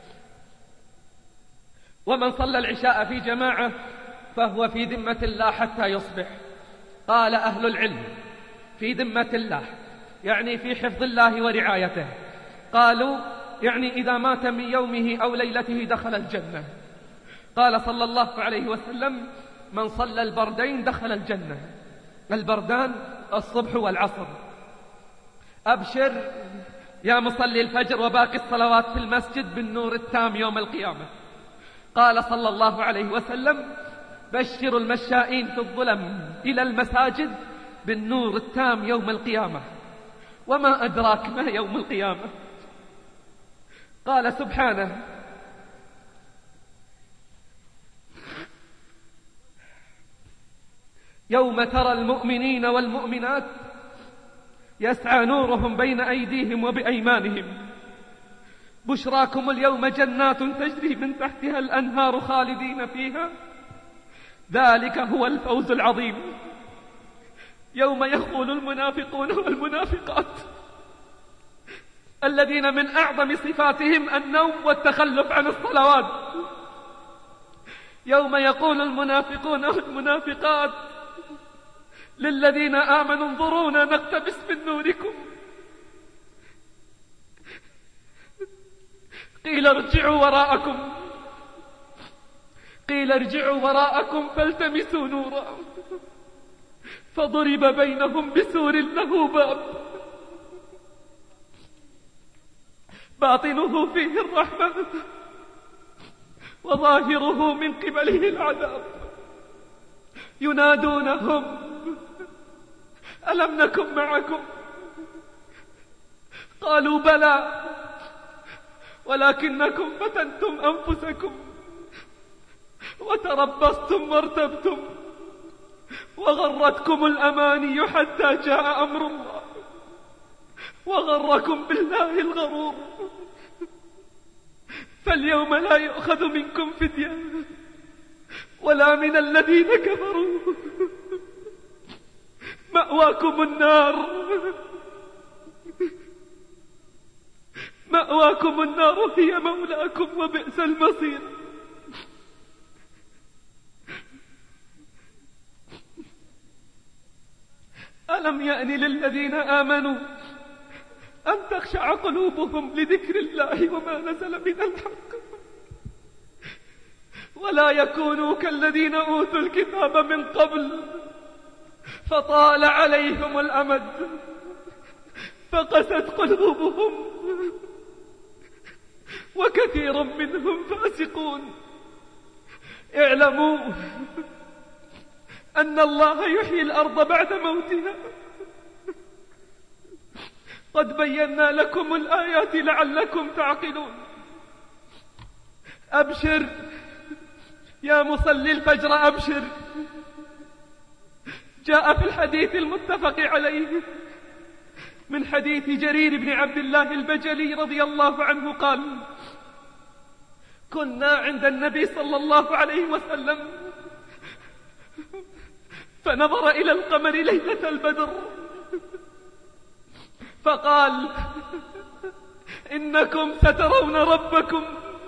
ومن صلى العشاء في جماعة فهو في ذمة الله حتى يصبح. قال أهل العلم: في ذمة الله يعني في حفظ الله ورعايته، قالوا يعني إذا مات من يومه أو ليلته دخل الجنة. قال صلى الله عليه وسلم: من صلى البردين دخل الجنة. البردان الصبح والعصر. أبشر يا مصلي الفجر وباقي الصلوات في المسجد بالنور التام يوم القيامة. قال صلى الله عليه وسلم: بشروا المشائين في الظلم إلى المساجد بالنور التام يوم القيامة. وما أدراك ما يوم القيامة؟ قال سبحانه: يوم ترى المؤمنين والمؤمنات يسعى نورهم بين أيديهم وبأيمانهم بشراكم اليوم جنات تجري من تحتها الأنهار خالدين فيها ذلك هو الفوز العظيم. يوم يقول المنافقون والمنافقات الذين من أعظم صفاتهم النوم والتخلف عن الصلوات، يوم يقول المنافقون والمنافقات للذين آمنوا انظرونا نقتبس من نوركم قيل ارجعوا وراءكم فالتمسوا نورا فضرب بينهم بسور له باب باطنه فيه الرحمة وظاهره من قبله العذاب ينادونهم ألم نكن معكم؟ قالوا بلى ولكنكم فتنتم أنفسكم وتربصتم وارتبتم وغرتكم الأماني حتى جاء أمر الله وغركم بالله الغرور فاليوم لا يؤخذ منكم فدية ولا من الذين كفروا مأواكم النار هي مولاكم وبئس المصير. ألم يأن للذين آمنوا أن تخشع قلوبهم لذكر الله وما نزل من الحق ولا يكونوا كالذين أوتوا الكتاب من قبل فطال عليهم الأمد فقست قلوبهم وكثير منهم فاسقون. اعلموا أن الله يحيي الأرض بعد موتها قد بينا لكم الآيات لعلكم تعقلون. أبشر يا مصلي الفجر أبشر. جاء في الحديث المتفق عليه من حديث جرير بن عبد الله البجلي رضي الله عنه قال: كنا عند النبي صلى الله عليه وسلم فنظر إلى القمر ليلة البدر فقال: إنكم سترون ربكم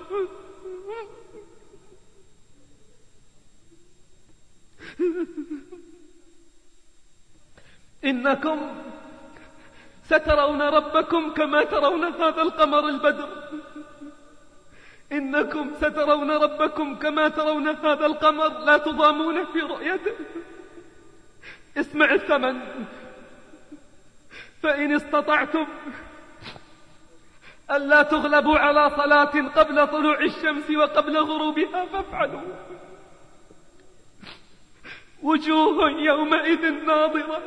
كما ترون هذا القمر البدر. إنكم سترون ربكم كما ترون هذا القمر لا تضامون في رؤيته. اسمع الثمن: فإن استطعتم ألا تغلبوا على صلاة قبل طلوع الشمس وقبل غروبها فافعلوا. وجوه يومئذ ناظرة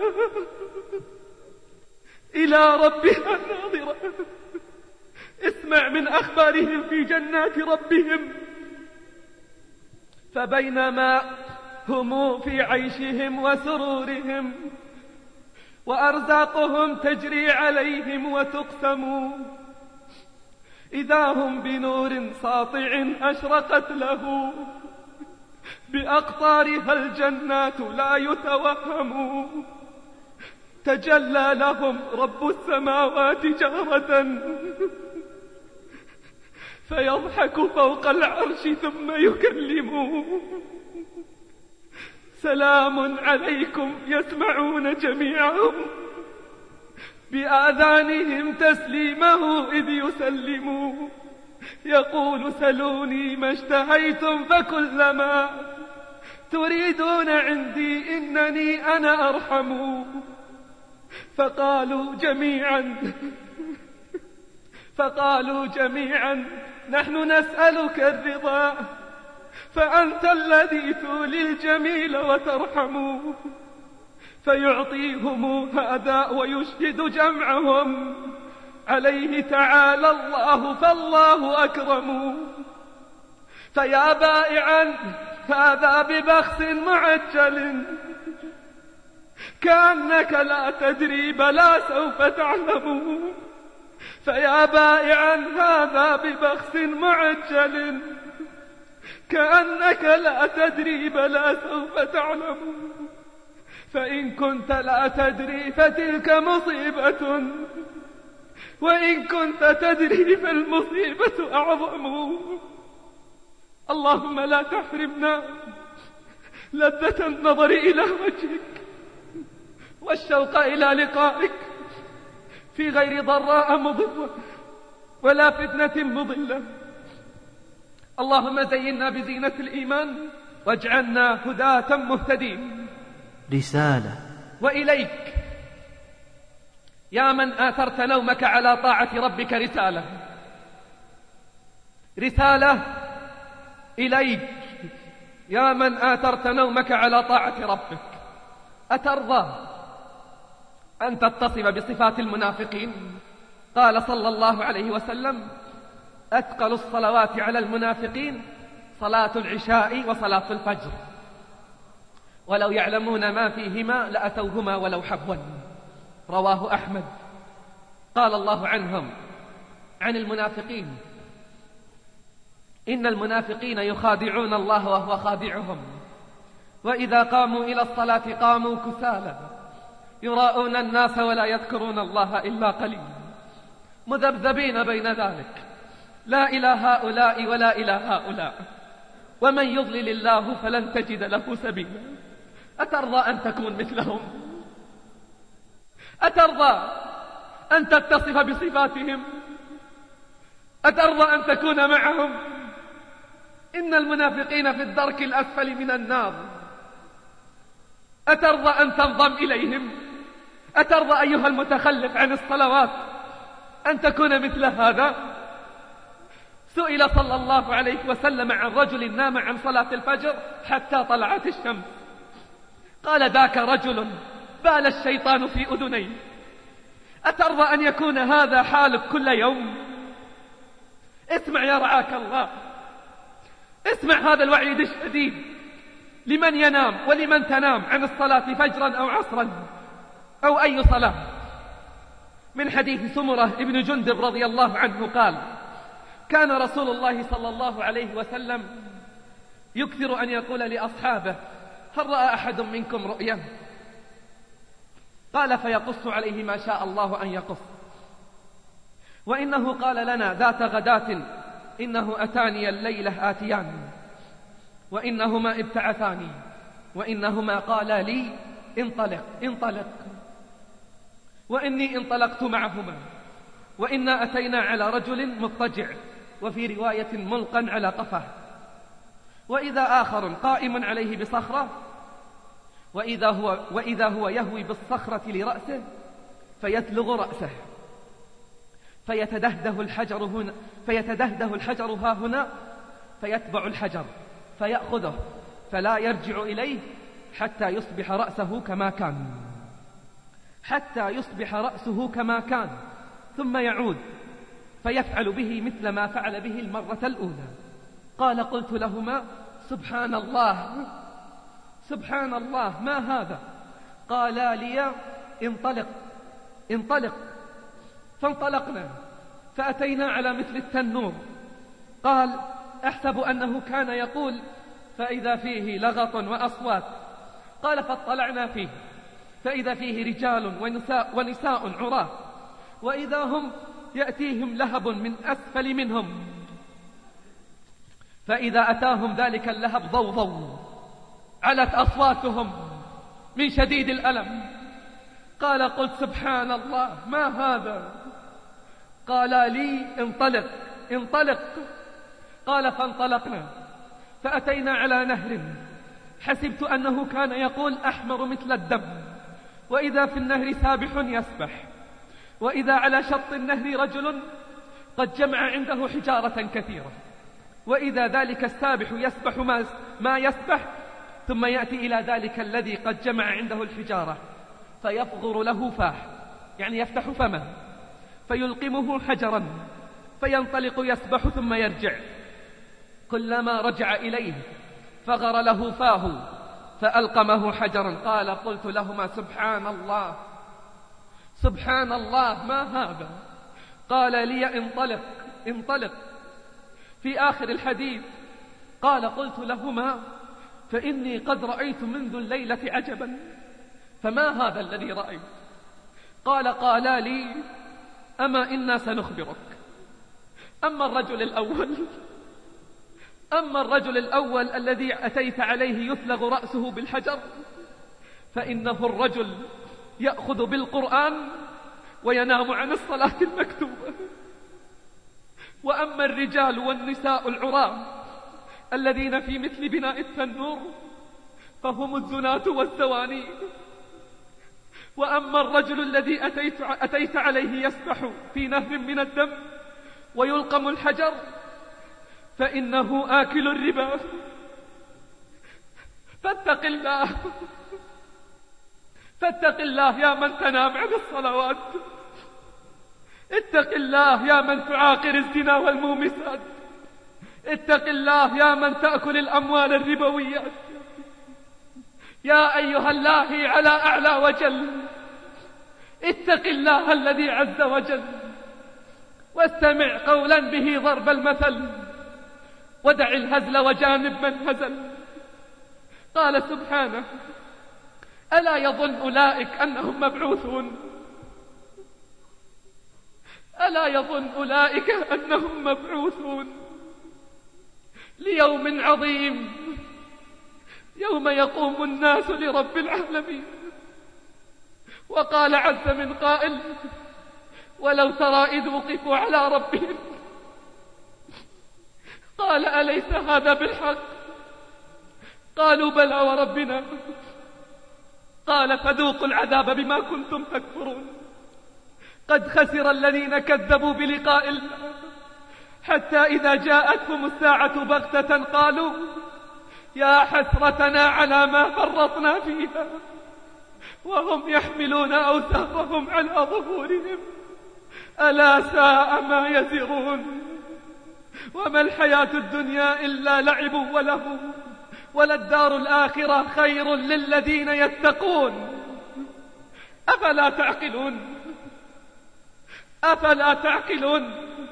إلى ربها ناظرة. اسمع من أخبارهم في جنات ربهم: فبينما هم في عيشهم وسرورهم وأرزاقهم تجري عليهم وتقسم إذا هم بنور ساطع أشرقت له بأقطارها الجنات لا يتوهم. تجلى لهم رب السماوات جهرة فيضحك فوق العرش ثم يكلمهم: سلام عليكم. يسمعون جميعهم بآذانهم تسليمه إذ يسلموا يقول سلوني ما اشتهيتم فكلما تريدون عندي إنني أنا أرحم. فقالوا جميعا نحن نسألك الرضا فأنت الذي تولي الجميل وترحم. فيعطيهم هذا ويشهد جمعهم عليه تعالى الله فالله أكرم. فيا بائعا هذا ببخس معجل كأنك لا تدري بلا سوف تعلم. فيا بائعا هذا ببخس معجل كأنك لا تدري بلا سوف تعلم. فإن كنت لا تدري فتلك مصيبة وإن كنت تدري فالمصيبة أعظم. اللهم لا تحرمنا لذة النظر إلى وجهك والشوق إلى لقائك في غير ضراء مضرة ولا فتنة مضلة. اللهم زينا بزينة الإيمان واجعلنا هداة مهتدين. رسالة. وإليك يا من آثرت نومك على طاعة ربك رسالة إليك يا من آثرت نومك على طاعة ربك. أترضى أن تتصف بصفات المنافقين؟ قال صلى الله عليه وسلم أثقل الصلوات على المنافقين صلاة العشاء وصلاة الفجر ولو يعلمون ما فيهما لأتوهما ولو حبوا. رواه أحمد. قال الله عنهم عن المنافقين إن المنافقين يخادعون الله وهو خادعهم وإذا قاموا إلى الصلاة قاموا كسالى يراءون الناس ولا يذكرون الله إلا قليلا مذبذبين بين ذلك لا إلى هؤلاء ولا إلى هؤلاء ومن يضلل الله فلن تجد له سبيلا. أترضى أن تكون مثلهم؟ أترضى أن تتصف بصفاتهم؟ أترضى أن تكون معهم؟ إن المنافقين في الدرك الأسفل من النار. أترضى أن تنضم إليهم؟ أترضى أيها المتخلف عن الصلوات أن تكون مثل هذا؟ سئل صلى الله عليه وسلم عن رجل نام عن صلاة الفجر حتى طلعت الشمس قال ذاك رجل بال الشيطان في أذنيه. أترضى أن يكون هذا حالك كل يوم؟ اسمع يا رعاك الله، اسمع هذا الوعيد الشديد لمن ينام ولمن تنام عن الصلاة فجرا أو عصرا أو أي صلاة. من حديث سمرة ابن جندب رضي الله عنه قال كان رسول الله صلى الله عليه وسلم يكثر أن يقول لأصحابه هل رأى أحد منكم رؤيا؟ قال فيقص عليه ما شاء الله أن يقص. وإنه قال لنا ذات غداة إنه أتاني الليلة آتيان وإنهما ابتعثاني وإنهما قالا لي انطلق وإني انطلقت معهما وإنا أتينا على رجل مضطجع وفي رواية ملقا على قفاه وإذا آخر قائم عليه بصخرة وإذا هو يهوي بالصخرة لرأسه فيتلغ رأسه فيتدهده الحجر ها هنا فيتبع الحجر فيأخذه فلا يرجع إليه حتى يصبح رأسه كما كان ثم يعود فيفعل به مثل ما فعل به المرة الأولى. قال قلت لهما سبحان الله ما هذا؟ قالا لي انطلق فانطلقنا فأتينا على مثل التنور. قال أحسب أنه كان يقول فإذا فيه لغط وأصوات. قال فاطلعنا فيه فإذا فيه رجال ونساء عراة وإذا هم يأتيهم لهب من أسفل منهم فإذا أتاهم ذلك اللهب ضوضوا علت أصواتهم من شديد الألم قال قلت سبحان الله ما هذا؟ قال لي انطلق انطلق. قال فانطلقنا فأتينا على نهر حسبت أنه كان يقول أحمر مثل الدم، وإذا في النهر سابح يسبح، وإذا على شط النهر رجل قد جمع عنده حجارة كثيرة، وإذا ذلك السابح يسبح ما يسبح، ثم يأتي إلى ذلك الذي قد جمع عنده الحجارة فيفغر له فاه، يعني يفتح فمه فيلقمه حجرا فينطلق يسبح ثم يرجع، كلما رجع إليه فغر له فاه فألقمه حجرا. قال قلت لهما سبحان الله سبحان الله ما هذا؟ قال لي انطلق انطلق. في آخر الحديث قال قلت لهما فإني قد رأيت منذ الليلة عجبا، فما هذا الذي رأيت؟ قالا لي أما إنا سنخبرك. أما الرجل الأول الذي أتيت عليه يثلغ رأسه بالحجر فإنه الرجل يأخذ بالقرآن وينام عن الصلاة المكتوبة. وأما الرجال والنساء العراة الذين في مثل بناء التنور فهم الزناة والزواني. وأما الرجل الذي أتيت عليه يسبح في نهر من الدم ويلقم الحجر فإنه آكل الربا. فاتق الله يا من تنام عن الصلوات، اتق الله يا من تعاقر الزنا والمومسات، اتق الله يا من تأكل الأموال الربويات. يا أيها الله على أعلى وجل، اتق الله الذي عز وجل واستمع قولا به ضرب المثل ودع الهزل وجانب من هزل. قال سبحانه ألا يظن أولئك أنهم مبعوثون؟ ألا يظن أولئك أنهم مبعوثون ليوم عظيم يوم يقوم الناس لرب العالمين. وقال عز من قائل ولو ترى إذ وقفوا على ربهم قال أليس هذا بالحق؟ قالوا بلى وربنا. قال فذوقوا العذاب بما كنتم تكفرون. قد خسر الذين كذبوا بلقاء الله حتى إذا جاءتهم الساعة بغتة قالوا يا حسرتنا على ما فرطنا فيها وهم يحملون أوزارهم على ظهورهم ألا ساء ما يزرون. وما الحياة الدنيا إلا لعب وله وللدار الآخرة خير للذين يتقون أفلا تعقلون أفلا تعقلون.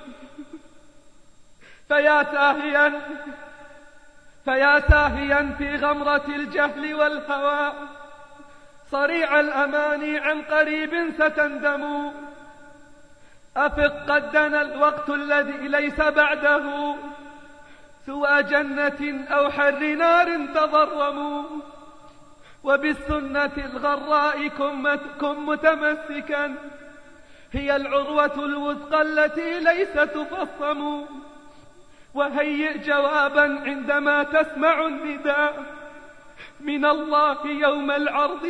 فيا ساهيا في غمرة الجهل والهوى صريع الأماني عن قريب ستندم. أفق قد دنا الوقت الذي ليس بعده سوى جنة أو حر نار تضرموا. وبالسنة الغراء كن متمسكا هي العروة الوثقى التي ليس تفصم. وهيئ جوابا عندما تسمع النداء من الله يوم العرض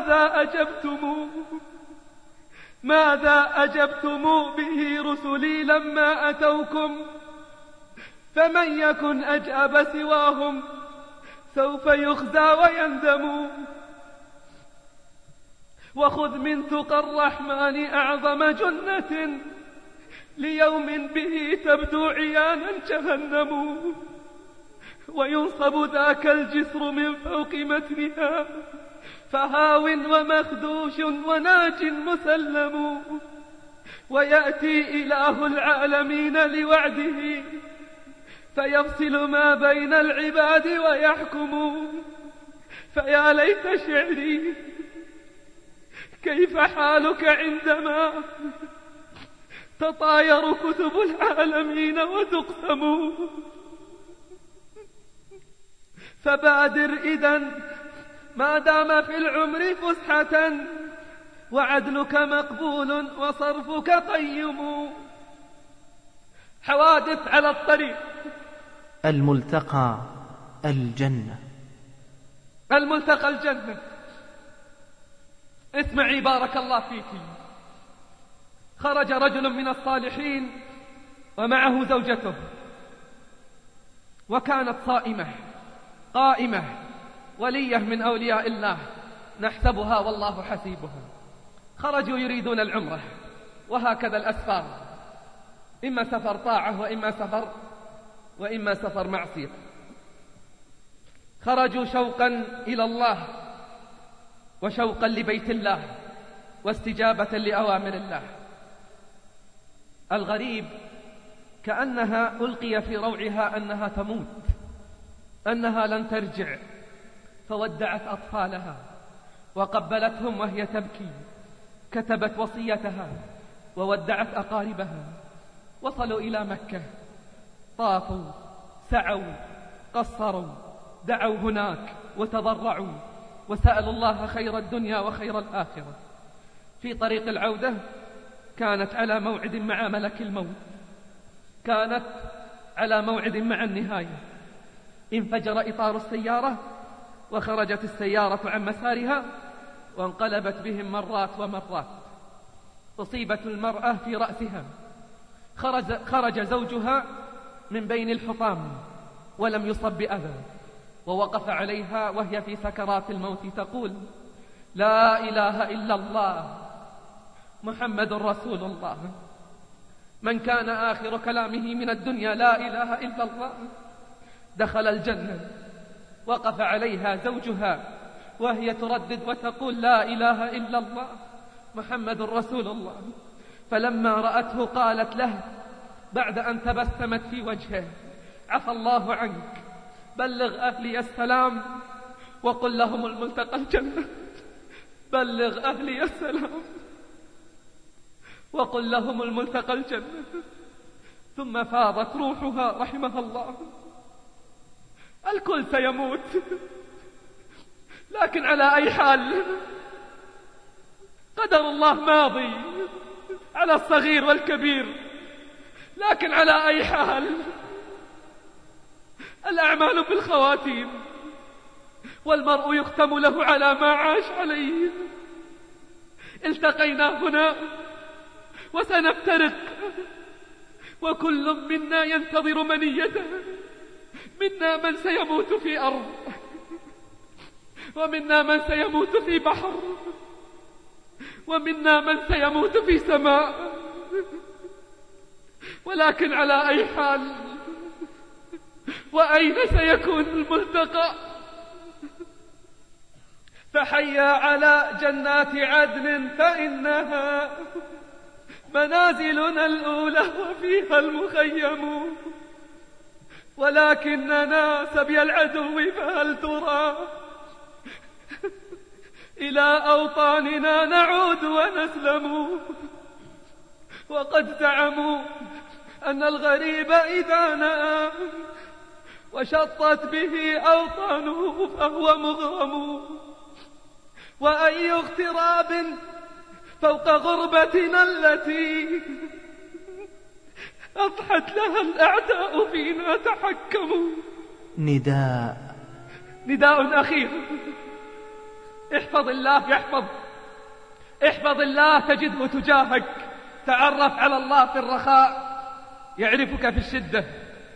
ماذا أجبتم به رسلي لما أتوكم. فمن يكن أجاب سواهم سوف يخزى ويندم. وخذ من تقى الرحمن أعظم جنة ليوم به تبدو عيانا جهنم. وينصب ذاك الجسر من فوق متنها فهاو ومخدوش وناج مسلم. ويأتي إله العالمين لوعده فيفصل ما بين العباد ويحكم. فيا ليت شعري كيف حالك عندما تطاير كتب العالمين وتقسم. فبادر إذن ما دام في العمر فسحة وعدلك مقبول وصرفك قيم. حوادث على الطريق. الملتقى الجنة. الملتقى الجنة. اسمعي بارك الله فيك. خرج رجل من الصالحين ومعه زوجته، وكانت صائمة قائمة ولية من أولياء الله نحسبها والله حسيبها. خرجوا يريدون العمرة، وهكذا الأسفار، إما سفر طاعة وإما سفر معصية. خرجوا شوقا إلى الله وشوقا لبيت الله واستجابة لأوامر الله. الغريب كأنها ألقي في روعها أنها تموت، أنها لن ترجع، فودعت أطفالها وقبلتهم وهي تبكي، كتبت وصيتها وودعت أقاربها. وصلوا إلى مكة، طافوا، سعوا، قصروا، دعوا هناك وتضرعوا وسألوا الله خير الدنيا وخير الآخرة. في طريق العودة كانت على موعد مع ملك الموت، كانت على موعد مع النهاية. انفجر إطار السيارة وخرجت السيارة عن مسارها وانقلبت بهم مرات ومرات. أصيبت المرأة في رأسها، خرج زوجها من بين الحطام ولم يصب بأذى، ووقف عليها وهي في سكرات الموت تقول: لا إله إلا الله محمد رسول الله. من كان آخر كلامه من الدنيا لا إله إلا الله دخل الجنة. وقف عليها زوجها وهي تردد وتقول: لا إله إلا الله محمد رسول الله. فلما رأته قالت له بعد أن تبسمت في وجهه: عفى الله عنك، بلغ أهلي السلام وقل لهم الملتقى الجنة. بلغ أهلي السلام وقل لهم الملتقى الجنة. ثم فاضت روحها رحمها الله. الكل سيموت، لكن على أي حال قدر الله ماضي على الصغير والكبير، لكن على أي حال الأعمال بالخواتيم، والمرء يختم له على ما عاش عليه. التقينا هنا وسنفترق، وكل منا ينتظر منيته. منا من سيموت في أرض، ومنا من سيموت في بحر، ومنا من سيموت في سماء. ولكن على أي حال، وأين سيكون الملتقى؟ فحيا على جنات عدن فإنها منازلنا الأولى وفيها المخيم. ولكننا سبي العدو، فهل ترى إلى أوطاننا نعود ونسلم؟ وقد زعموا أن الغريب إذا نأى وشطت به أوطانه فهو مغرم. وأي اغتراب فوق غربتنا التي أضحت لها الأعداء فينا تحكموا. نداء أخير: احفظ الله يحفظ، احفظ الله تجده تجاهك، تعرف على الله في الرخاء يعرفك في الشدة.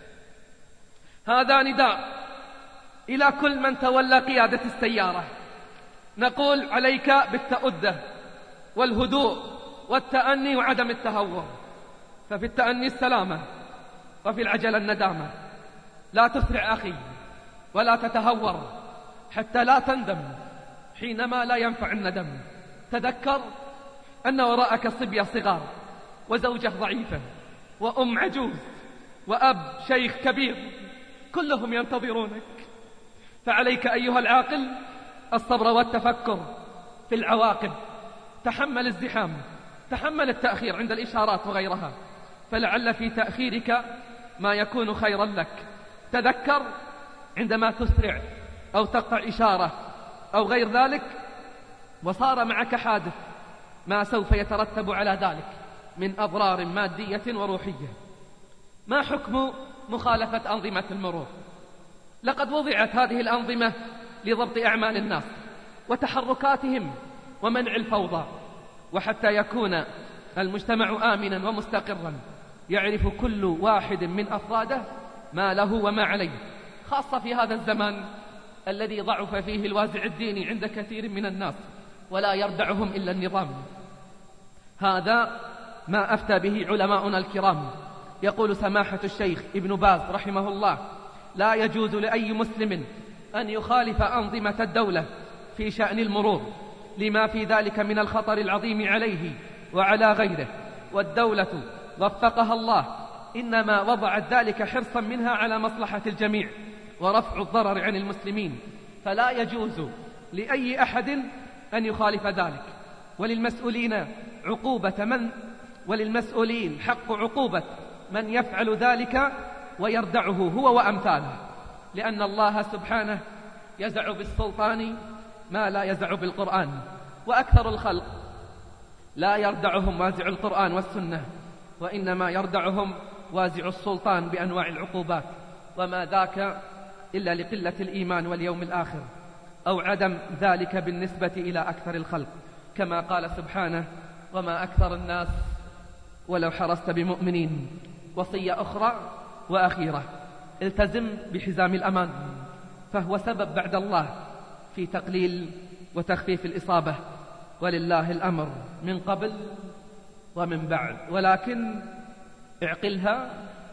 هذا نداء إلى كل من تولى قيادة السيارة. نقول: عليك بالتأدة والهدوء والتأني وعدم التهور، ففي التأني السلامة وفي العجلة الندامة. لا تسرع أخي ولا تتهور حتى لا تندم حينما لا ينفع الندم. تذكر أن وراءك صبية صغار وزوجة ضعيفة وأم عجوز وأب شيخ كبير، كلهم ينتظرونك. فعليك أيها العاقل الصبر والتفكر في العواقب. تحمل الزحام، تحمل التأخير عند الإشارات وغيرها، فلعل في تأخيرك ما يكون خيرا لك. تذكر عندما تسرع أو تقطع إشارة أو غير ذلك وصار معك حادث ما سوف يترتب على ذلك من أضرار مادية وروحية. ما حكم مخالفة أنظمة المرور؟ لقد وضعت هذه الأنظمة لضبط أعمال الناس وتحركاتهم ومنع الفوضى، وحتى يكون المجتمع آمنا ومستقرا يعرف كل واحد من أفراده ما له وما عليه، خاصة في هذا الزمان الذي ضعف فيه الوازع الديني عند كثير من الناس ولا يردعهم إلا النظام. هذا ما أفتى به علماؤنا الكرام. يقول سماحة الشيخ ابن باز رحمه الله: لا يجوز لأي مسلم أن يخالف أنظمة الدولة في شأن المرور لما في ذلك من الخطر العظيم عليه وعلى غيره، والدولة وفقها الله إنما وضعت ذلك حرصا منها على مصلحة الجميع ورفع الضرر عن المسلمين، فلا يجوز لأي أحد أن يخالف ذلك. وللمسؤولين حق عقوبة من يفعل ذلك ويردعه هو وأمثاله، لأن الله سبحانه يزع بالسلطان ما لا يزع بالقرآن، وأكثر الخلق لا يردعهم وازع القرآن والسنة، وإنما يردعهم وازع السلطان بأنواع العقوبات، وما ذاك إلا لقلة الإيمان واليوم الآخر أو عدم ذلك بالنسبة إلى أكثر الخلق، كما قال سبحانه: وما أكثر الناس ولو حرصت بمؤمنين. وصية أخرى وأخيرة: التزم بحزام الأمان، فهو سبب بعد الله في تقليل وتخفيف الإصابة، ولله الأمر من قبل ومن بعد، ولكن اعقلها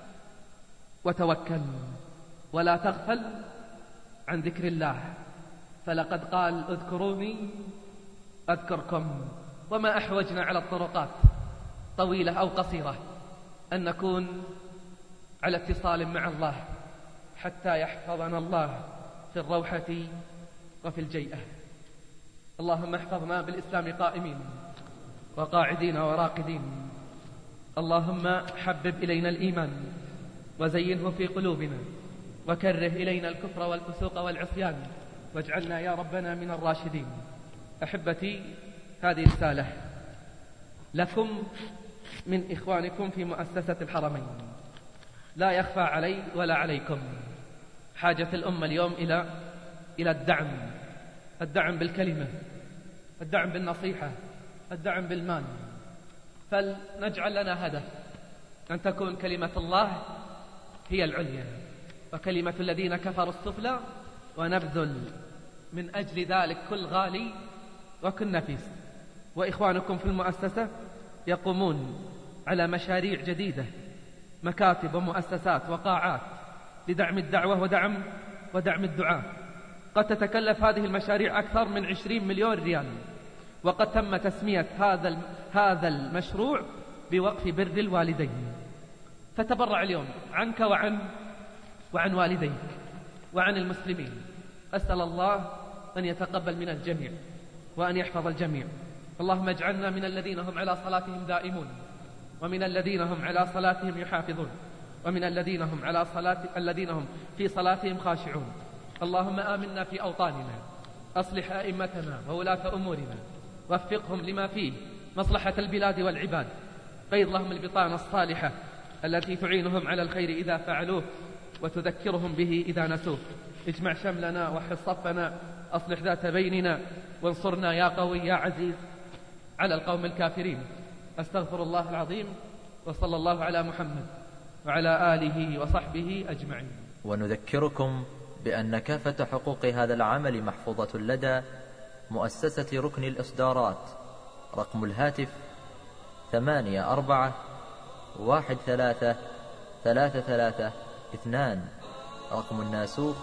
وتوكل ولا تغفل عن ذكر الله، فلقد قال: اذكروني أذكركم. وما أحوجنا على الطرقات طويلة أو قصيرة أن نكون على اتصال مع الله حتى يحفظنا الله في الروحة وفي الجيئة. اللهم احفظنا بالإسلام قائمين وقاعدين وراقدين. اللهم حبب إلينا الإيمان وزينه في قلوبنا، وكره إلينا الكفر والفسوق والعصيان، واجعلنا يا ربنا من الراشدين. أحبتي، هذه رسالة لكم من إخوانكم في مؤسسة الحرمين. لا يخفى علي ولا عليكم حاجة الأمة اليوم إلى الدعم بالكلمة، الدعم بالنصيحة، الدعم بالمال. فلنجعل لنا هدف أن تكون كلمة الله هي العليا وكلمة الذين كفروا السفلى، ونبذل من أجل ذلك كل غالي وكل نفيس. وإخوانكم في المؤسسة يقومون على مشاريع جديدة، مكاتب ومؤسسات وقاعات لدعم الدعوة ودعم الدعاء. قد تتكلف هذه المشاريع أكثر من 20 مليون ريال، وقد تم تسمية هذا المشروع بوقف بر الوالدين. فتبرع اليوم عنك وعن والديك وعن المسلمين. أسأل الله أن يتقبل من الجميع وأن يحفظ الجميع. اللهم اجعلنا من الذين هم على صلاتهم دائمون، ومن الذين هم على صلاتهم يحافظون، ومن الذين هم في صلاتهم خاشعون. اللهم آمنا في أوطاننا، أصلح أئمتنا وولاة أمورنا، وفقهم لما فيه مصلحة البلاد والعباد. قيض لهم البطانة الصالحة التي تعينهم على الخير إذا فعلوه وتذكرهم به إذا نسوه. اجمع شملنا وحص صفنا، أصلح ذات بيننا، وانصرنا يا قوي يا عزيز على القوم الكافرين. أستغفر الله العظيم، وصلى الله على محمد وعلى آله وصحبه أجمعين. ونذكركم بأن كافة حقوق هذا العمل محفوظة لدى مؤسسة ركن الإصدارات. رقم الهاتف 84133332. رقم الناسوخ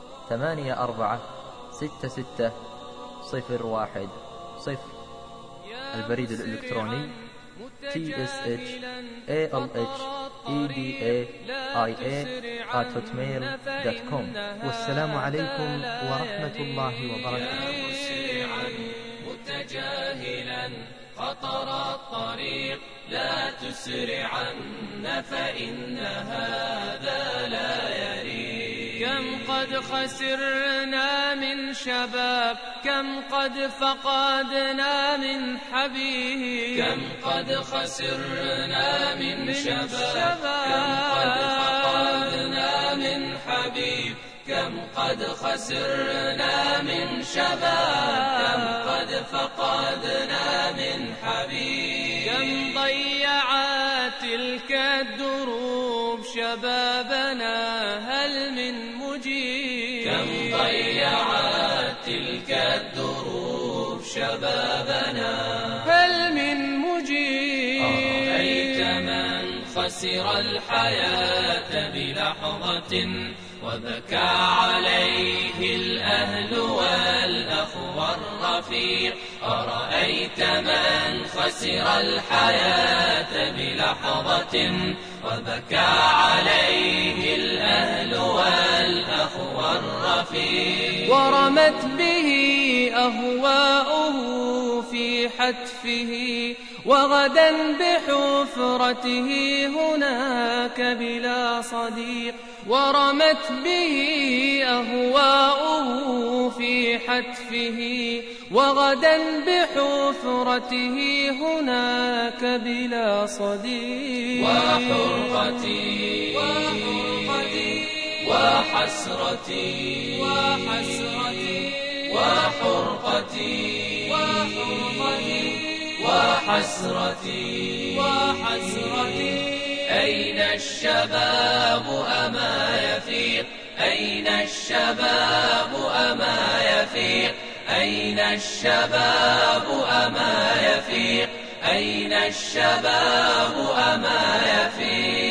846601. البريد الإلكتروني tshaledia@hotmail.com. والسلام عليكم ورحمة الله وبركاته. متجاهلا خطر الطريق لا تسرعن فإن هذا لا يليق. كم قد خسرنا من من شباب كم قد فقدنا من حبيب كم قد خسرنا من شباب كم قد فقدنا من حبيب كم قد خسرنا من شباب كم قد فقدنا من حبيب كم ضيعت تلك الدروب شبابنا هل من مجيب كم ضيعت تلك الدروب شبابنا هل من مجيب أرأيت من خسر الحياة بلحظة وبكى عليه الأهل والأخ والرفيق أرأيت من خسر الحياة بلحظة وبكى عليه الأهل والأخ والرفيق ورمت به أهواؤه في حتفه وغدا بحفرته هناك بلا صديق ورمت به أهواؤه في حتفه وغدا بحفرته هناك بلا صديق وحرقتي وحسرتي وحرقتي وحسرتي أين الشباب أما يفيق أين الشباب أما يفيق أين الشباب أما يفيق أين الشباب أما يفيق